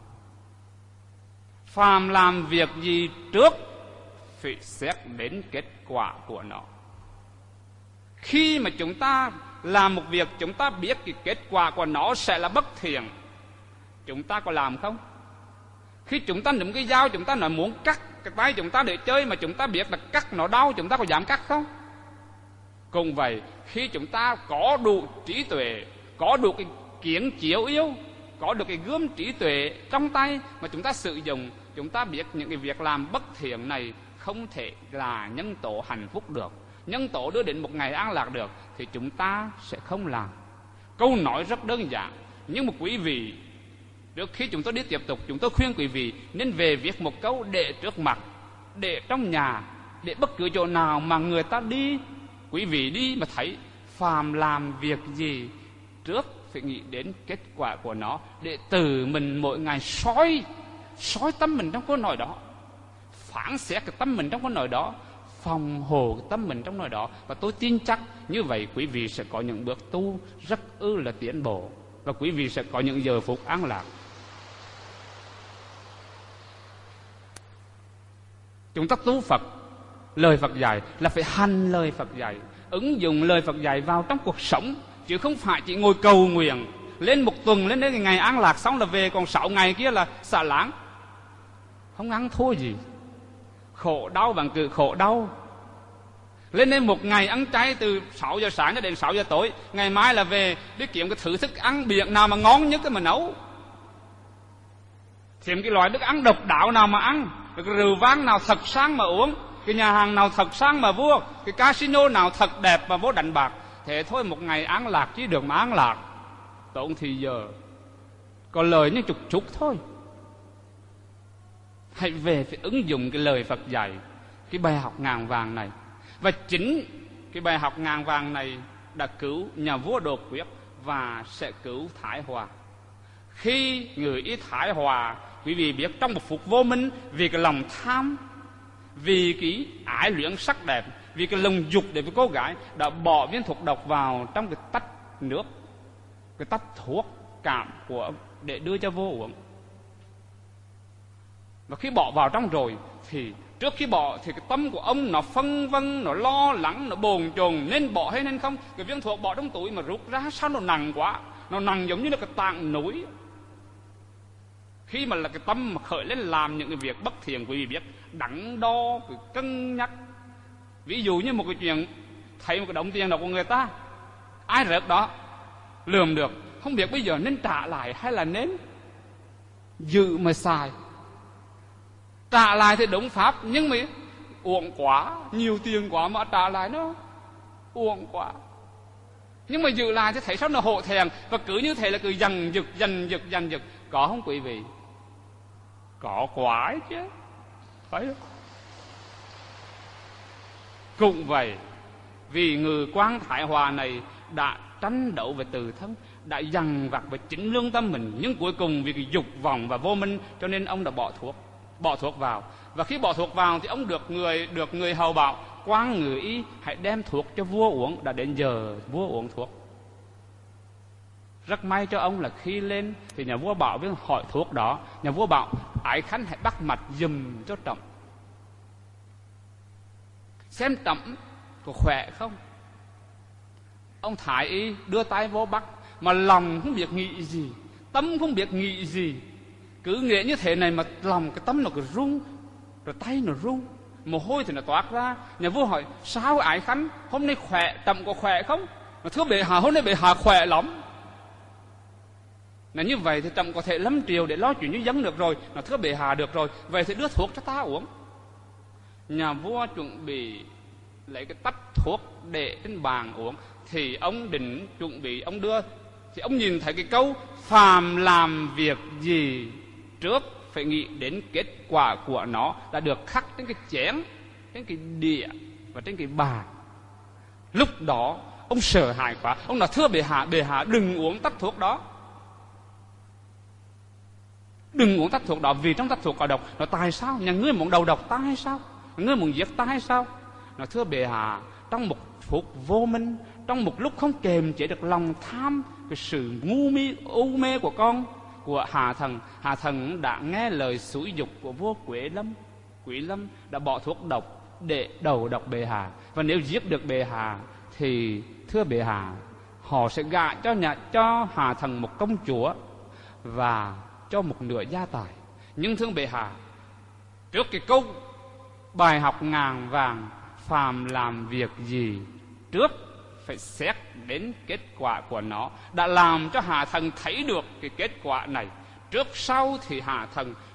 Phàm làm việc gì trước phải xét đến kết quả của nó. Khi mà chúng ta làm một việc, chúng ta biết cái kết quả của nó sẽ là bất thiện, chúng ta có làm không? Khi chúng ta nắm cái dao, chúng ta nói muốn cắt cái tay chúng ta để chơi, mà chúng ta biết là cắt nó đau, chúng ta có dám cắt không? Cũng vậy, khi chúng ta có đủ trí tuệ, có đủ cái kiến chiếu yếu, có được cái gươm trí tuệ trong tay mà chúng ta sử dụng, chúng ta biết những cái việc làm bất thiện này không thể là nhân tố hạnh phúc được, nhân tố đưa đến một ngày an lạc được, thì chúng ta sẽ không làm. Câu nói rất đơn giản, nhưng mà quý vị, trước khi chúng tôi đi tiếp tục, chúng tôi khuyên quý vị nên về viết một câu để trước mặt, để trong nhà, để bất cứ chỗ nào mà người ta đi, quý vị đi mà thấy phàm làm việc gì trước phải nghĩ đến kết quả của nó, để từ mình mỗi ngày soi tâm mình trong câu nói đó, phán xét cái tâm mình trong câu nói đó, phòng hộ cái tâm mình trong nói đó. Và tôi tin chắc như vậy quý vị sẽ có những bước tu rất là tiến bộ, và quý vị sẽ có những giờ phút an lạc. Chúng ta tu Phật, lời Phật dạy là phải hành lời Phật dạy, ứng dụng lời Phật dạy vào trong cuộc sống, chứ không phải chỉ ngồi cầu nguyện lên một tuần, lên đến ngày an lạc xong là về, còn 6 ngày kia là xả láng, không ăn thua gì. Khổ đau bằng cự khổ đau. Lên đến một ngày ăn chay từ 6 giờ sáng cho đến 6 giờ tối, ngày mai là về đi kiếm cái thứ thức ăn biển nào mà ngon nhất mà nấu, tìm cái loại thức ăn độc đáo nào mà ăn, cái rượu vang nào thật sang mà uống, cái nhà hàng nào thật sang mà vua, cái casino nào thật đẹp mà vô đánh bạc. Thế thôi một ngày an lạc chứ được mà an lạc, tốn thì giờ có lời như chục chút thôi. Hãy về phải ứng dụng cái lời Phật dạy, cái bài học ngàn vàng này. Và chính cái bài học ngàn vàng này đã cứu nhà vua Đột Quyết và sẽ cứu Thái Hòa. Khi người ý Thái Hòa, quý vị biết trong một phút vô minh, vì cái lòng tham, vì cái ái luyện sắc đẹp, vì cái lòng dục để với cô gái, đã bỏ viên thuốc độc vào trong cái tách nước, cái tách thuốc cảm của ông để đưa cho vua uống. Và khi bỏ vào trong rồi thì trước khi bỏ thì cái tâm của ông nó phân vân, nó lo lắng, nó bồn chồn nên bỏ hay nên không. Cái viên thuốc bỏ trong túi mà rút ra sao nó nặng quá, nó nặng giống như là cái tảng núi. Khi mà là cái tâm mà khởi lên làm những cái việc bất thiện, quý vị biết đắn đo, cân nhắc. Ví dụ như một cái chuyện thấy một cái đồng tiền nào của người ta, ai rớt đó lườm được, không biết bây giờ nên trả lại hay là nên giữ mà xài. Trả lại thì đúng pháp, nhưng mà uổng quá, nhiều tiền quá mà trả lại nó uổng quá. Nhưng mà giữ lại thì thấy sao nó hổ thẹn, và cứ như thế là cứ dần dực. Có không quý vị? Có quá chứ, phải không? Cũng vậy, vì người quan Thái Hòa này đã tranh đấu về tự thân, đã dằn vặt về chính lương tâm mình, nhưng cuối cùng vì cái dục vọng và vô minh cho nên ông đã bỏ thuốc vào. Và khi bỏ thuốc vào thì ông được người hầu bảo quan người y hãy đem thuốc cho vua uống. Đã đến giờ vua uống thuốc. Rất may cho ông là khi lên thì nhà vua bảo với hỏi thuốc đó, nhà vua bảo Ái Khánh hãy bắt mạch giùm cho Trẫm, xem Trẫm có khỏe không. Ông thái y đưa tay vô bắt, mà lòng không biết nghĩ gì, tâm không biết nghĩ gì, cứ nghĩ như thế này mà lòng cái tâm nó cứ run, rồi tay nó run, mồ hôi thì nó toát ra. Nhà vua hỏi sao Ái Khánh hôm nay khỏe, Trẫm có khỏe không? Mà thưa bệ hạ, hôm nay bệ hạ khỏe lắm. Là như vậy thì Trẫm có thể lâm triều để lo chuyện như dân được rồi. Nó thưa bệ hạ được rồi, vậy thì đưa thuốc cho ta uống. Nhà vua chuẩn bị lấy cái tách thuốc để trên bàn uống, thì ông định chuẩn bị ông đưa, thì ông nhìn thấy cái câu phàm làm việc gì trước phải nghĩ đến kết quả của nó đã được khắc trên cái chén, trên cái đĩa và trên cái bàn. Lúc đó ông sợ hãi quá, ông nói thưa bệ hạ đừng uống tách thuốc đó, đừng uống tách thuốc đó, vì trong tách thuốc có độc. Nó tại sao? Nhà ngươi muốn đầu độc ta hay sao? Ngươi muốn giết ta hay sao? Nó thưa bệ hạ, trong một phút vô minh, trong một lúc không kềm chế được lòng tham, cái sự u mê của con, của Hà Thần đã nghe lời xúi dục của vua Quý Lâm đã bỏ thuốc độc để đầu độc bệ hạ. Và nếu giết được bệ hạ thì thưa bệ hạ, họ sẽ gả cho Hà Thần một công chúa và cho một nửa gia tài. Nhưng thưa bệ hạ, trước cái câu bài học ngàn vàng phàm làm việc gì trước phải xét đến kết quả của nó, đã làm cho Hà Thần thấy được cái kết quả này. Trước sau thì Hà Thần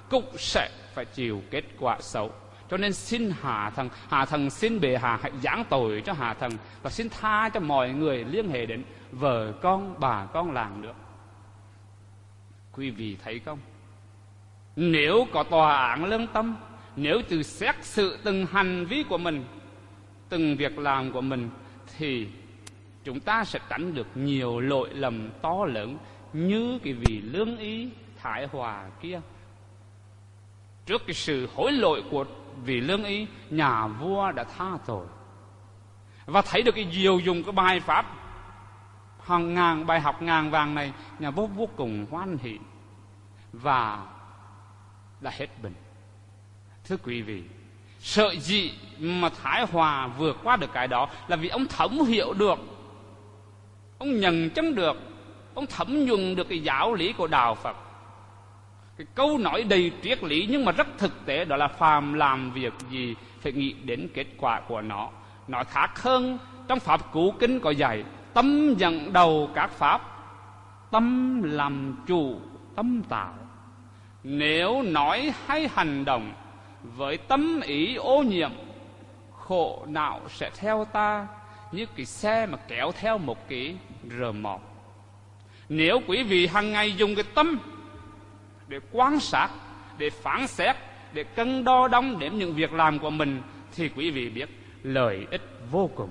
cũng sẽ phải chịu kết quả xấu. Cho nên xin Hạ Thần xin bệ hạ hãy giáng tội cho Hạ Thần, và xin tha cho mọi người liên hệ đến vợ con, bà con làng nữa. Quý vị thấy không? Nếu có tòa án lương tâm, nếu từ xét xử từng hành vi của mình, từng việc làm của mình, thì chúng ta sẽ tránh được nhiều lỗi lầm to lớn như cái vị lương y Thái Hòa kia. Trước cái sự hối lỗi của vị lương y, nhà vua đã tha tội, và thấy được cái diệu dụng của bài pháp hàng ngàn bài học ngàn vàng này, nhà vua vô cùng hoan hỷ và đã hết bệnh. Thưa quý vị, sợ gì mà Thái Hòa vượt qua được cái đó là vì ông thẩm hiểu được, ông nhận chân được, ông thẩm nhuần được cái giáo lý của đạo Phật. Cái câu nói đầy triết lý nhưng mà rất thực tế, đó là phàm làm việc gì phải nghĩ đến kết quả của nó. Nói khác hơn, trong Pháp Cú Kinh có dạy: tâm dẫn đầu các pháp, tâm làm chủ tâm tạo. Nếu nói hay hành động với tâm ý ô nhiễm, khổ não sẽ theo ta như cái xe mà kéo theo một cái rờ mọc. Nếu quý vị hàng ngày dùng cái tâm để quan sát, để phán xét, để cân đo đong đếm những việc làm của mình, thì quý vị biết lợi ích vô cùng.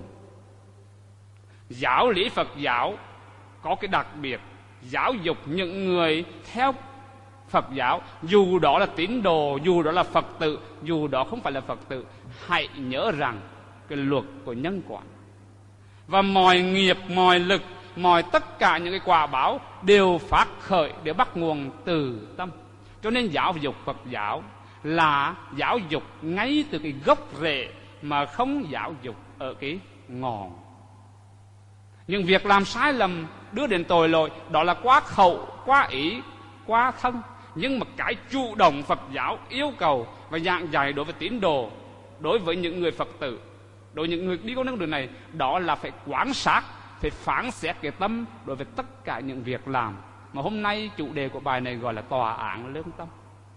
Giáo lý Phật giáo có cái đặc biệt giáo dục những người theo Phật giáo, dù đó là tín đồ, dù đó là Phật tử, dù đó không phải là Phật tử, hãy nhớ rằng cái luật của nhân quả, và mọi nghiệp, mọi lực, mọi tất cả những cái quả báo đều phát khởi, đều bắt nguồn từ tâm. Cho nên giáo dục Phật giáo là giáo dục ngay từ cái gốc rễ, mà không giáo dục ở cái ngọn. Những việc làm sai lầm đưa đến tội lỗi, đó là quá khẩu, quá ý, quá thân. Nhưng mà cái chủ động Phật giáo yêu cầu và giảng dạy đối với tín đồ, đối với những người Phật tử, đối với những người đi con đường này, đó là phải quan sát, phải phán xét cái tâm đối với tất cả những việc làm. Mà hôm nay chủ đề của bài này gọi là tòa án lương tâm.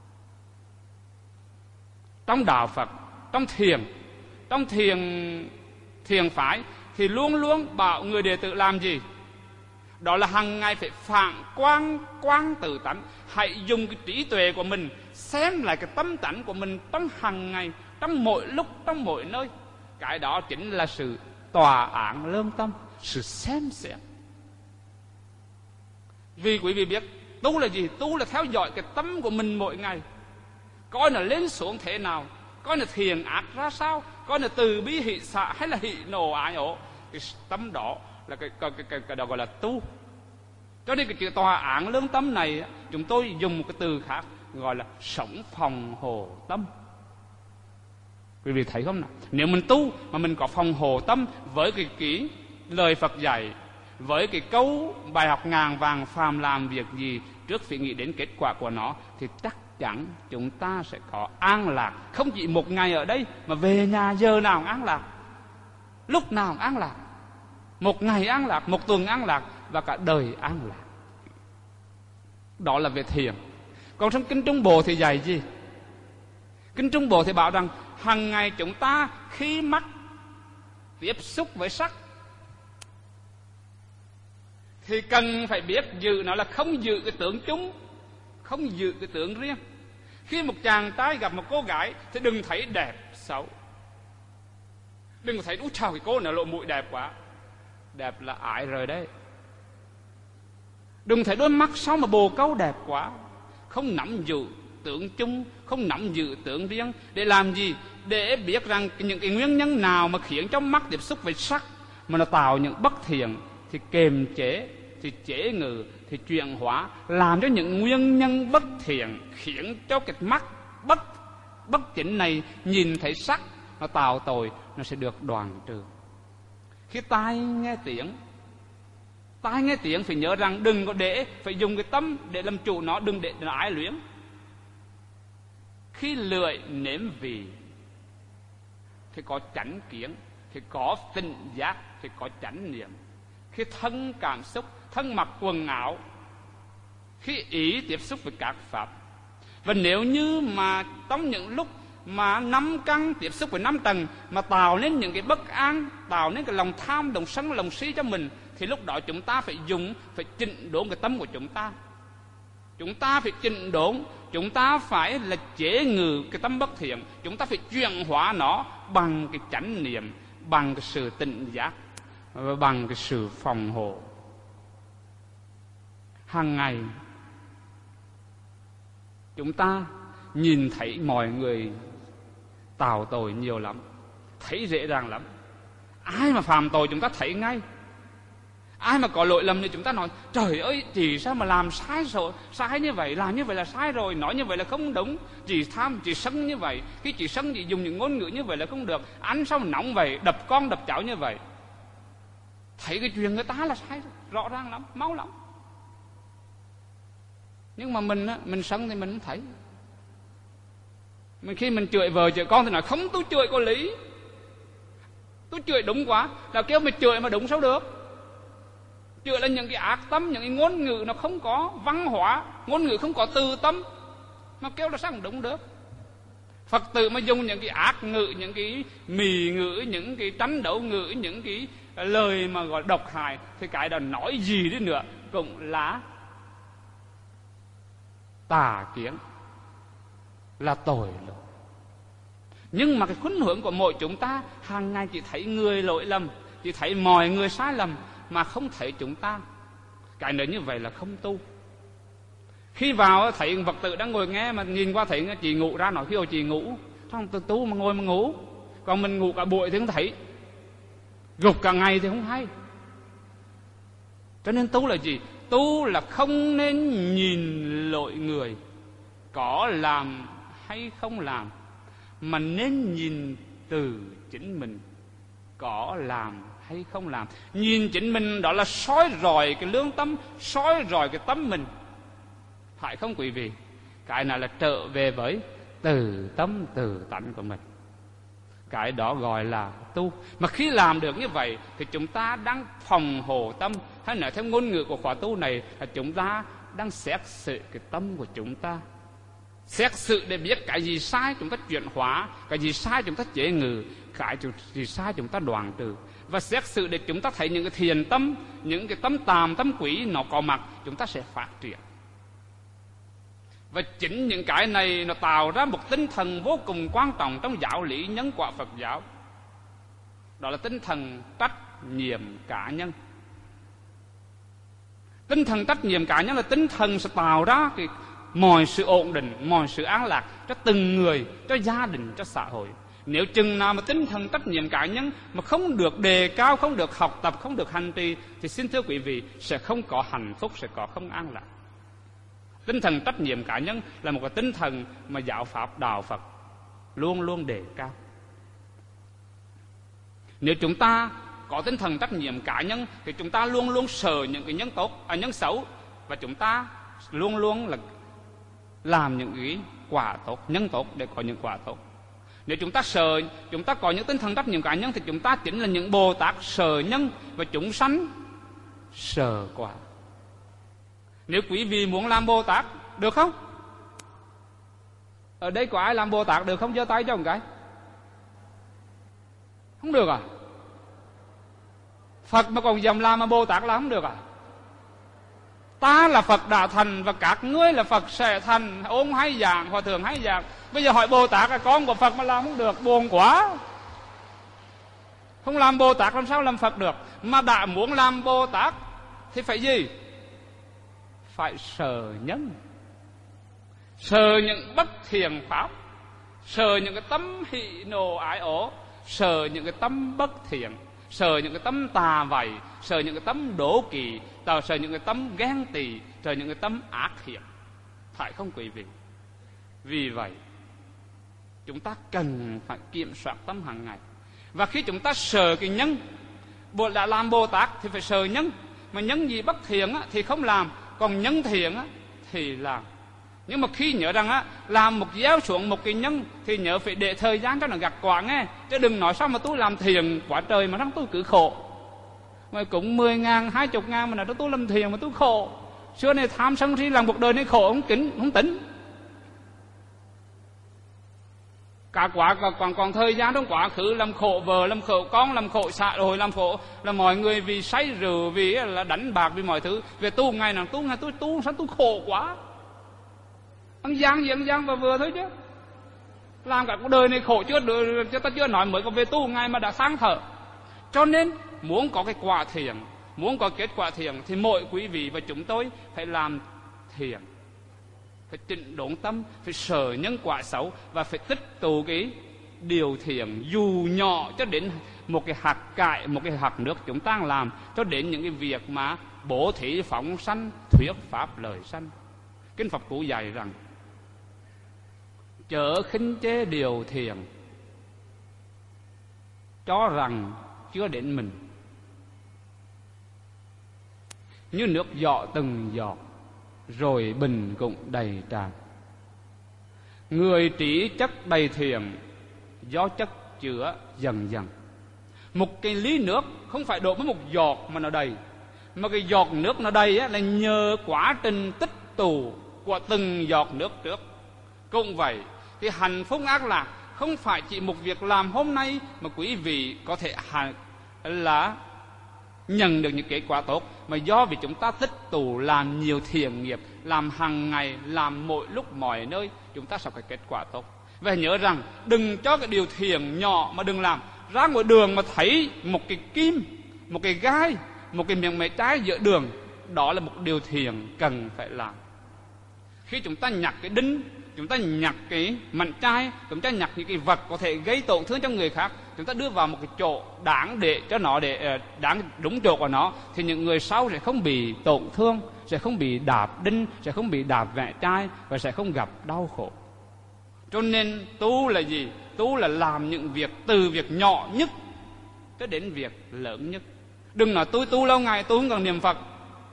Trong đạo Phật, trong thiền phái thì luôn luôn bảo người đệ tử làm gì? Đó là hàng ngày phải phản quan tự tánh. Hãy dùng cái trí tuệ của mình xem lại cái tâm tánh của mình trong hàng ngày, trong mỗi lúc, trong mỗi nơi. Cái đó chính là sự tòa án lương tâm, sự xem xét. Vì quý vị biết tu là gì? Tu là theo dõi cái tâm của mình mỗi ngày, coi nó lên xuống thế nào, coi nó thiện ác ra sao, coi nó từ bi hỷ xả hay là hỷ nộ ái ố. Cái tâm đó là cái đó gọi là tu. Cho nên cái chữ tòa án lương tâm này, chúng tôi dùng một cái từ khác gọi là sống phòng hộ tâm. Quý vị thấy không nào? Nếu mình tu mà mình có phòng hộ tâm với cái lời Phật dạy, với cái câu bài học ngàn vàng phàm làm việc gì trước phải nghĩ đến kết quả của nó, thì chắc chắn chúng ta sẽ có an lạc. Không chỉ một ngày ở đây, mà về nhà giờ nào an lạc, lúc nào an lạc, một ngày an lạc, một tuần an lạc, và cả đời an lạc. Đó là về thiền. Còn trong Kinh Trung Bộ thì dạy gì? Kinh Trung Bộ thì bảo rằng hàng ngày chúng ta khi mắt tiếp xúc với sắc thì cần phải biết giữ nó, là không giữ cái tướng chung, không giữ cái tướng riêng. Khi một chàng trai gặp một cô gái thì đừng thấy đẹp xấu, đừng có thấy úi chào cái cô này lộ mũi đẹp quá, đẹp là ái rồi đấy. Đừng thấy đôi mắt sao mà bồ câu đẹp quá. Không nắm giữ tướng chung, không nắm giữ tướng riêng. Để làm gì? Để biết rằng những cái nguyên nhân nào mà khiến cho mắt tiếp xúc với sắc mà nó tạo những bất thiện, thì kiềm chế, thì chế ngự, thì chuyển hóa, làm cho những nguyên nhân bất thiện khiến cho cái mắt bất chỉnh này nhìn thấy sắc, nó tạo tội, nó sẽ được đoạn trừ. Khi tai nghe tiếng phải nhớ rằng đừng có để, phải dùng cái tâm để làm chủ nó, đừng để nó ái luyến. Khi lưỡi nếm vị thì có chánh kiến, thì có tỉnh giác, thì có chánh niệm. Khi thân cảm xúc, thân mặc quần áo, khi ý tiếp xúc với các pháp, Và nếu như mà trong những lúc mà 5 căn tiếp xúc với 5 tầng mà tạo nên những cái bất an, tạo nên cái lòng tham, lòng sân, lòng si cho mình, thì lúc đó chúng ta phải chỉnh đốn cái tâm của chúng ta. Chúng ta phải chỉnh đốn, chúng ta phải là chế ngự cái tâm bất thiện, chúng ta phải chuyển hóa nó bằng cái chánh niệm, bằng cái sự tỉnh giác và bằng cái sự phòng hộ. Hàng ngày chúng ta nhìn thấy mọi người tạo tội nhiều lắm, thấy dễ dàng lắm. Ai mà phạm tội chúng ta thấy ngay. Ai mà có lỗi lầm thì chúng ta nói trời ơi, chị sao mà làm sai rồi, sai như vậy, làm như vậy là sai rồi, nói như vậy là không đúng, chị tham, chị sân như vậy, khi chị sân chị dùng những ngôn ngữ như vậy là không được, ăn sao mà nóng vậy, đập con đập cháu như vậy. Thấy cái chuyện người ta là sai rõ ràng lắm, máu lắm. Nhưng mà mình sân thì mình không thấy. Mình khi mình chửi vợ chửi con thì nói không, tôi chửi có lý, tôi chửi đúng quá, là kêu mình chửi mà đúng sao được. Chửi là những cái ác tâm, những cái ngôn ngữ nó không có văn hóa, ngôn ngữ không có từ tâm, mà kêu là sao không đúng được. Phật tử mà dùng những cái ác ngữ, những cái mì ngữ, những cái tranh đấu ngữ, những cái lời mà gọi độc hại, thì cái đó nói gì đi nữa cũng là tà kiến, là tội lỗi. Nhưng mà cái khuynh hướng của mỗi chúng ta hàng ngày chỉ thấy người lỗi lầm, chỉ thấy mọi người sai lầm, mà không thấy chúng ta. Cái nữa như vậy là không tu. Khi vào thấy Phật tử đang ngồi nghe mà nhìn qua thấy chị ngủ ra nói khi hồi chị ngủ, trong tu mà ngồi mà ngủ, còn mình ngủ cả buổi thì không thấy, gục cả ngày thì không hay. Cho nên tu là gì? Tu là không nên nhìn lỗi người có làm hay không làm, mà nên nhìn từ chính mình có làm hay không làm. Nhìn chính mình đó là soi rọi cái lương tâm, soi rọi cái tâm mình, phải không quý vị? Cái này là trở về với từ tâm từ tánh của mình. Cái đó gọi là tu. Mà khi làm được như vậy thì chúng ta đang phòng hộ tâm, hay nói theo ngôn ngữ của khóa tu này là chúng ta đang xét xử cái tâm của chúng ta. Xét xử để biết cái gì sai chúng ta chuyển hóa, cái gì sai chúng ta chế ngự, cái gì sai chúng ta đoạn trừ. Và xét xử để chúng ta thấy những cái thiền tâm, những cái tâm tàm, tâm quý nó có mặt, chúng ta sẽ phát triển. Và chính những cái này nó tạo ra một tinh thần vô cùng quan trọng trong giáo lý nhân quả Phật giáo. Đó là tinh thần trách nhiệm cá nhân. Tinh thần trách nhiệm cá nhân là tinh thần sẽ tạo ra mọi sự ổn định, mọi sự an lạc cho từng người, cho gia đình, cho xã hội. Nếu chừng nào mà tinh thần trách nhiệm cá nhân mà không được đề cao, không được học tập, không được hành trì, thì xin thưa quý vị, sẽ không có hạnh phúc, sẽ có không an lạc. Tinh thần trách nhiệm cá nhân là một cái tinh thần mà giáo pháp đạo Phật luôn luôn đề cao. Nếu chúng ta có tinh thần trách nhiệm cá nhân thì chúng ta luôn luôn sợ những cái nhân xấu, và chúng ta luôn luôn là làm những cái quả tốt, nhân tốt để có những quả tốt. Nếu chúng ta sợ, chúng ta có những tinh thần trách nhiệm cá nhân thì chúng ta chính là những Bồ Tát sợ nhân và chúng sanh sợ quả. Nếu quý vị muốn làm Bồ Tát được không? Ở đây có ai làm Bồ Tát được không? Giơ tay cho một cái. Không được à? Phật mà còn dòng làm mà Bồ Tát làm không được à? Ta là Phật đã thành và các ngươi là Phật sẽ thành. Ôn hay giảng, hòa thượng hay giảng. Bây giờ hỏi Bồ Tát là con của Phật mà làm không được, buồn quá. Không làm Bồ Tát làm sao làm Phật được? Mà đã muốn làm Bồ Tát thì phải gì? Phải sợ nhân, sợ những bất thiện pháp, sợ những cái tâm hỷ nộ ái ố, sợ những cái tâm bất thiện, sợ những cái tâm tà vẩy, sợ những cái tâm đố kỵ, sợ những cái tâm ghen tị, sợ những cái tâm ác hiểm. Phải không quý vị? Vì vậy chúng ta cần phải kiểm soát tâm hàng ngày. Và khi chúng ta sợ cái nhân, đã làm Bồ Tát thì phải sợ nhân. Mà nhân gì bất thiện thì không làm, còn nhân thiện thì làm. Nhưng mà khi nhớ rằng làm một gieo xuống một cái nhân thì nhớ phải để thời gian cho nó gặt quả nghe. Chứ đừng nói sao mà tôi làm thiện quá trời mà tôi cứ khổ. Mà cũng 10.000, 20.000 mà nói tôi làm thiện mà tôi khổ. Xưa này tham sân si làm cuộc đời này khổ không tính. Cả quá còn thời gian trong quá khứ làm khổ vợ, làm khổ con, làm khổ xã hội, làm khổ là mọi người vì say rượu, vì là đánh bạc, vì mọi thứ. Về tu ngày nào tu, ngày tôi tu sao tôi khổ quá. Ăn gian gì ăn gian và vừa thôi chứ. Làm cả cuộc đời này khổ chưa được, cho ta chưa nói mới có về tu ngày mà đã sang thở. Cho nên muốn có cái quả thiền, muốn có kết quả thiền thì mỗi quý vị và chúng tôi phải làm thiền, phải tịnh đốn tâm, phải sợ nhân quả xấu và phải tích tụ cái điều thiền dù nhỏ cho đến một cái hạt cải, một cái hạt nước chúng ta làm, cho đến những cái việc mà bố thí phóng sanh, thuyết pháp lời sanh. Kinh Phật Cụ dạy rằng chớ khinh chê điều thiền, cho rằng chưa đến mình. Như nước giọ từng giọt, rồi bình cũng đầy tràn. Người trí chất đầy thiền, do chất chữa dần dần. Một cái ly nước không phải đổ với một giọt mà nó đầy, mà cái giọt nước nó đầy là nhờ quá trình tích tụ của từng giọt nước trước. Cũng vậy thì hạnh phúc ác lạc không phải chỉ một việc làm hôm nay mà quý vị có thể là nhận được những kết quả tốt, mà do vì chúng ta tích tụ làm nhiều thiện nghiệp, làm hàng ngày, làm mỗi lúc mọi nơi, chúng ta sẽ có kết quả tốt. Và nhớ rằng đừng cho cái điều thiện nhỏ mà đừng làm. Ra ngoài đường mà thấy một cái kim, một cái gai, một cái miếng mẻ trái giữa đường, đó là một điều thiện cần phải làm. Khi chúng ta nhặt cái đinh, chúng ta nhặt cái mảnh chai, chúng ta nhặt những cái vật có thể gây tổn thương cho người khác, chúng ta đưa vào một cái chỗ đáng để cho nó, để đáng đúng chỗ của nó, thì những người sau sẽ không bị tổn thương, sẽ không bị đạp đinh, sẽ không bị đạp vẽ chai và sẽ không gặp đau khổ. Cho nên tu là gì? Tu là làm những việc từ việc nhỏ nhất cho đến việc lớn nhất. Đừng nói tôi tu lâu ngày tôi không cần niệm Phật.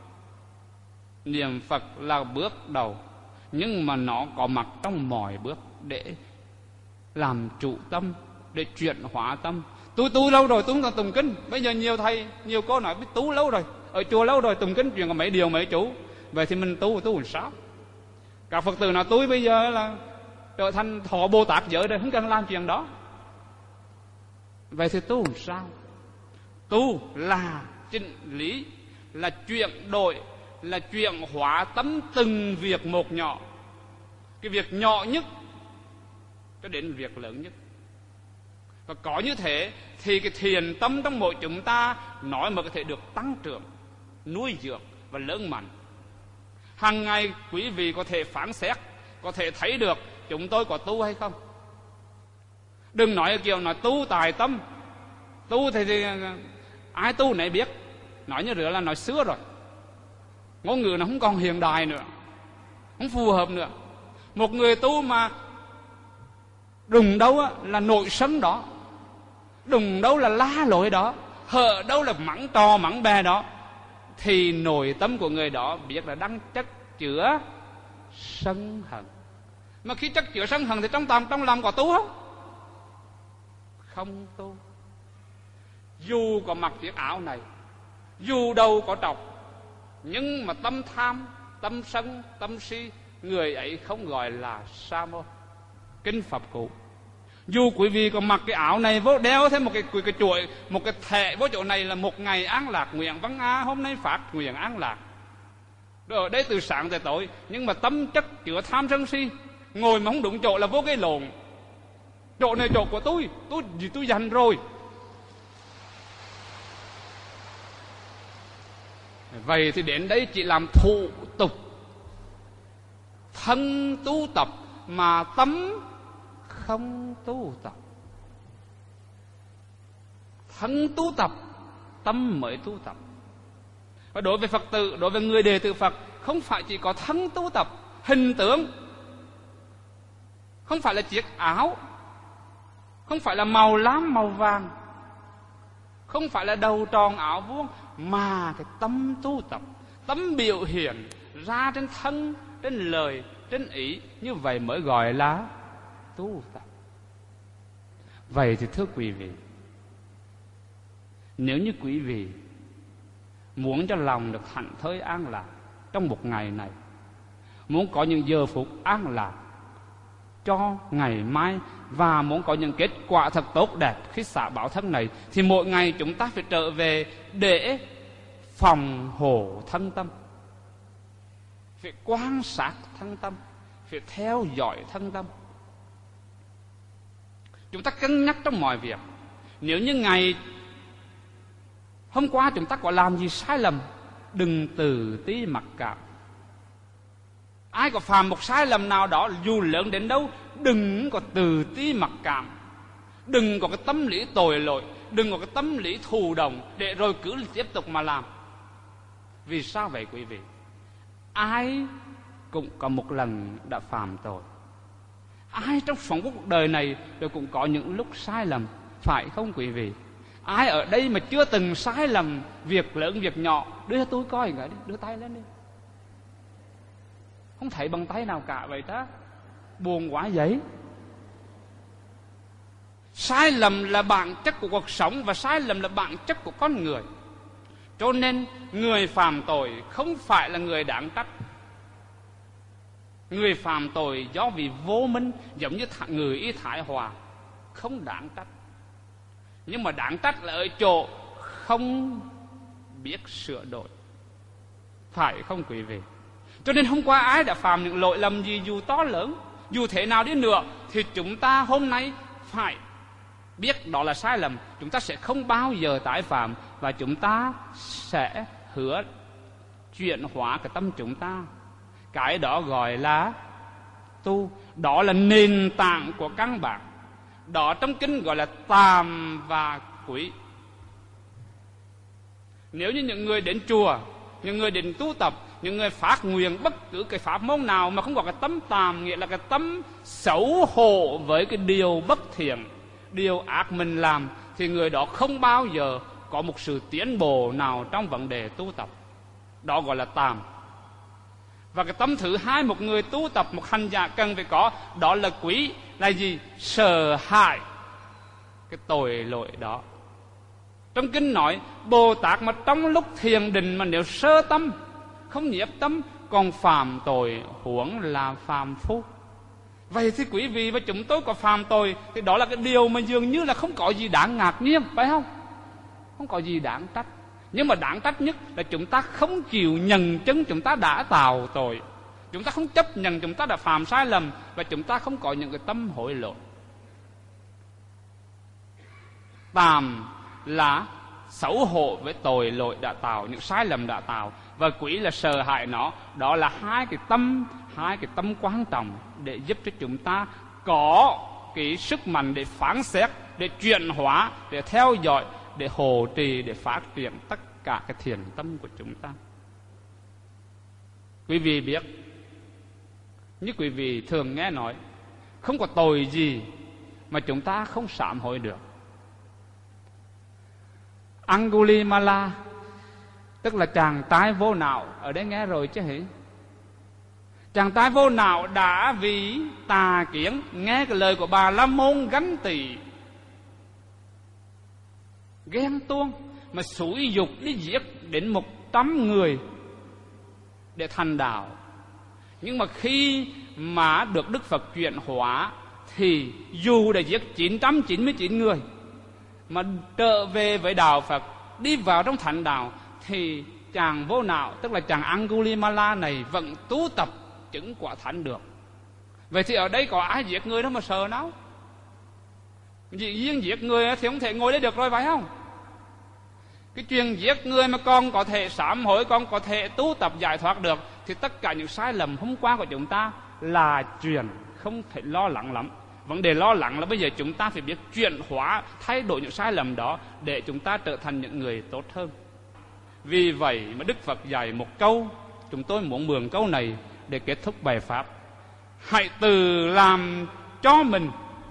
Niệm Phật là bước đầu, nhưng mà nó có mặt trong mọi bước để làm trụ tâm, để chuyển hóa tâm. Tôi tu lâu rồi tôi không cần tụng kinh. Bây giờ nhiều thầy, nhiều cô nói biết tu lâu rồi, ở chùa lâu rồi tụng kinh chuyện có mấy điều mấy chú. Vậy thì mình tu làm sao? Các Phật tử nói tôi bây giờ là trở thành thọ Bồ Tát giới rồi, không cần làm chuyện đó. Vậy thì tu làm sao? Tu là chỉnh lý, là chuyển đổi, là chuyển hóa tâm từng việc một nhỏ. Cái việc nhỏ nhất cho đến việc lớn nhất. Và có như thế thì cái thiền tâm trong mỗi chúng ta nói mà có thể được tăng trưởng, nuôi dưỡng và lớn mạnh. Hàng ngày quý vị có thể phán xét, có thể thấy được chúng tôi có tu hay không. Đừng nói kiểu nói tu tài tâm. Tu thì ai tu nấy biết. Nói như rửa là nói xưa rồi. Ngôn ngữ nó không còn hiện đại nữa, không phù hợp nữa. Một người tu mà đùng đâu là nội sân đó, đùng đâu là la lối đó, hở đâu là mắng trò mắng bè đó, thì nội tâm của người đó biết là đang chất chứa sân hận. Mà khi chất chứa sân hận thì trong lòng có tu không? Không tu. Dù có mặc chiếc áo này, dù đâu có trọc, nhưng mà tâm tham, tâm sân, tâm si, người ấy không gọi là sa môn. Kinh Phật Cụ. Dù quý vị có mặc cái áo này vô, đeo thêm một cái chuỗi, một cái thẻ vô chỗ này là một ngày an lạc, nguyện văn a hôm nay phát nguyện an lạc. Ở đây từ sáng tới tối, nhưng mà tâm chất chứa tham sân si, ngồi mà không đúng chỗ là vô cái lộn. Chỗ này chỗ của tôi gì tôi dành rồi. Vậy thì đến đây chỉ làm thủ tục, thân tu tập mà tâm không tu tập. Thân tu tập, tâm mới tu tập. Và đối với Phật tử, đối với người đệ tử Phật, không phải chỉ có thân tu tập, hình tướng, không phải là chiếc áo, không phải là màu lam màu vàng, không phải là đầu tròn áo vuông, mà cái tâm tu tập, tâm biểu hiện ra trên thân, trên lời, trên ý, như vậy mới gọi là tu tập. Vậy thì thưa quý vị, nếu như quý vị muốn cho lòng được hạnh thơi an lạc trong một ngày này, muốn có những giờ phút an lạc cho ngày mai và muốn có những kết quả thật tốt đẹp khi xả báo thân này, thì mỗi ngày chúng ta phải trở về để phòng hộ thân tâm, phải quan sát thân tâm, phải theo dõi thân tâm. Chúng ta cân nhắc trong mọi việc. Nếu như ngày hôm qua chúng ta có làm gì sai lầm, đừng tự ti mặc cảm. Ai có phạm một sai lầm nào đó dù lớn đến đâu, đừng có tự ti mặc cảm, đừng có cái tâm lý tội lỗi, đừng có cái tâm lý thù động để rồi cứ tiếp tục mà làm. Vì sao vậy quý vị? Ai cũng có một lần đã phạm tội. Ai trong sống cuộc đời này đều cũng có những lúc sai lầm, phải không quý vị? Ai ở đây mà chưa từng sai lầm việc lớn việc nhỏ, đưa tôi coi người đi, đưa tay lên đi. Không thấy bằng tay nào cả vậy đó. Buồn quá vậy. Sai lầm là bản chất của cuộc sống, và sai lầm là bản chất của con người. Cho nên người phạm tội không phải là người đáng trách. Người phạm tội do vì vô minh, giống như người Y Thái Hòa, không đáng trách. Nhưng mà đáng trách là ở chỗ không biết sửa đổi, phải không quý vị? Cho nên hôm qua ai đã phạm những lỗi lầm gì dù to lớn, dù thế nào đi nữa, thì chúng ta hôm nay phải biết đó là sai lầm. Chúng ta sẽ không bao giờ tái phạm, và chúng ta sẽ hứa chuyển hóa cái tâm chúng ta. Cái đó gọi là tu. Đó là nền tảng của căn bản. Đó trong kinh gọi là tàm và quý. Nếu như những người đến chùa, những người đến tu tập, những người phát nguyện bất cứ cái pháp môn nào mà không có cái tâm tàm, nghĩa là cái tâm xấu hổ với cái điều bất thiện, điều ác mình làm, thì người đó không bao giờ có một sự tiến bộ nào trong vấn đề tu tập. Đó gọi là tàm. Và cái tâm thứ hai một người tu tập, một hành giả cần phải có, đó là quý. Là gì? Sợ hãi cái tội lỗi đó. Trong kinh nói Bồ Tát mà trong lúc thiền định mà nếu sơ tâm, không nhiếp tâm, còn phạm tội huống là phàm phu. Vậy thì quý vị và chúng tôi có phạm tội thì đó là cái điều mà dường như là không có gì đáng ngạc nhiên, phải không? Không có gì đáng trách. Nhưng mà đáng trách nhất là chúng ta không chịu nhận chứng chúng ta đã tạo tội. Chúng ta không chấp nhận chúng ta đã phạm sai lầm, và chúng ta không có những cái tâm hối lỗi. Tàm là xấu hổ với tội lỗi đã tạo, những sai lầm đã tạo, và quý là sợ hãi nó. Đó là hai cái tâm quan trọng để giúp cho chúng ta có cái sức mạnh để phán xét, để chuyển hóa, để theo dõi, để hộ trì, để phát triển tất cả cái thiện tâm của chúng ta. Quý vị biết, như quý vị thường nghe nói, không có tội gì mà chúng ta không sám hối được. Angulimala, tức là chàng trai vô não, ở đây nghe rồi chứ hỉ? Chàng trai vô não đã vì tà kiến nghe cái lời của Bà La Môn ganh tị, ghen tuông mà xúi dục đi giết đến 100 người để thành đạo. Nhưng mà khi mà được Đức Phật chuyển hóa, thì dù đã giết 999 người mà trở về với đạo Phật, đi vào trong thành đạo, thì chàng vô não, tức là chàng Angulimala này vẫn tu tập chứng quả thánh được. Vậy thì ở đây có ai giết người đâu mà sợ nó? Riêng giết người thì không thể ngồi đây được rồi, phải không? Cái chuyện giết người mà con có thể sám hối, con có thể tu tập giải thoát được, thì tất cả những sai lầm hôm qua của chúng ta là chuyện không thể lo lắng lắm. Vấn đề lo lắng là bây giờ chúng ta phải biết chuyển hóa, thay đổi những sai lầm đó để chúng ta trở thành những người tốt hơn. Vì vậy mà Đức Phật dạy một câu, chúng tôi muốn mượn câu này để kết thúc bài pháp. Hãy tự làm cho mình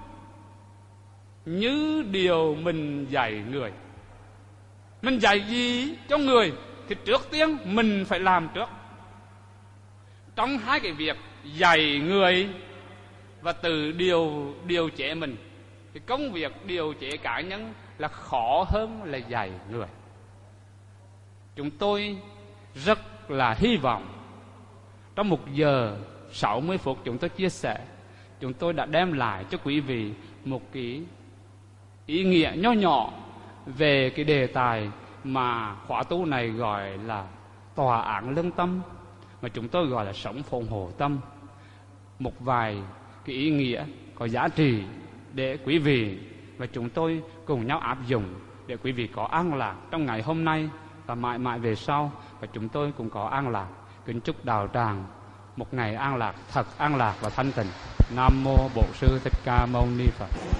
như điều mình dạy người. Mình dạy gì cho người thì trước tiên mình phải làm trước. Trong hai cái việc dạy người và tự điều chế mình, thì công việc điều chế cá nhân là khó hơn là dạy người. Chúng tôi rất là hy vọng trong 1 giờ 60 phút chúng tôi chia sẻ, chúng tôi đã đem lại cho quý vị một cái ý nghĩa nho nhỏ về cái đề tài mà khóa tu này gọi là tòa án lương tâm, mà chúng tôi gọi là sống phụng hộ tâm. Một vài cái ý nghĩa có giá trị để quý vị và chúng tôi cùng nhau áp dụng để quý vị có an lạc trong ngày hôm nay và mãi mãi về sau, và chúng tôi cũng có an lạc. Kính chúc đạo tràng một ngày an lạc, thật an lạc và thanh tịnh. Nam mô Bổn Sư Thích Ca Mâu Ni Phật.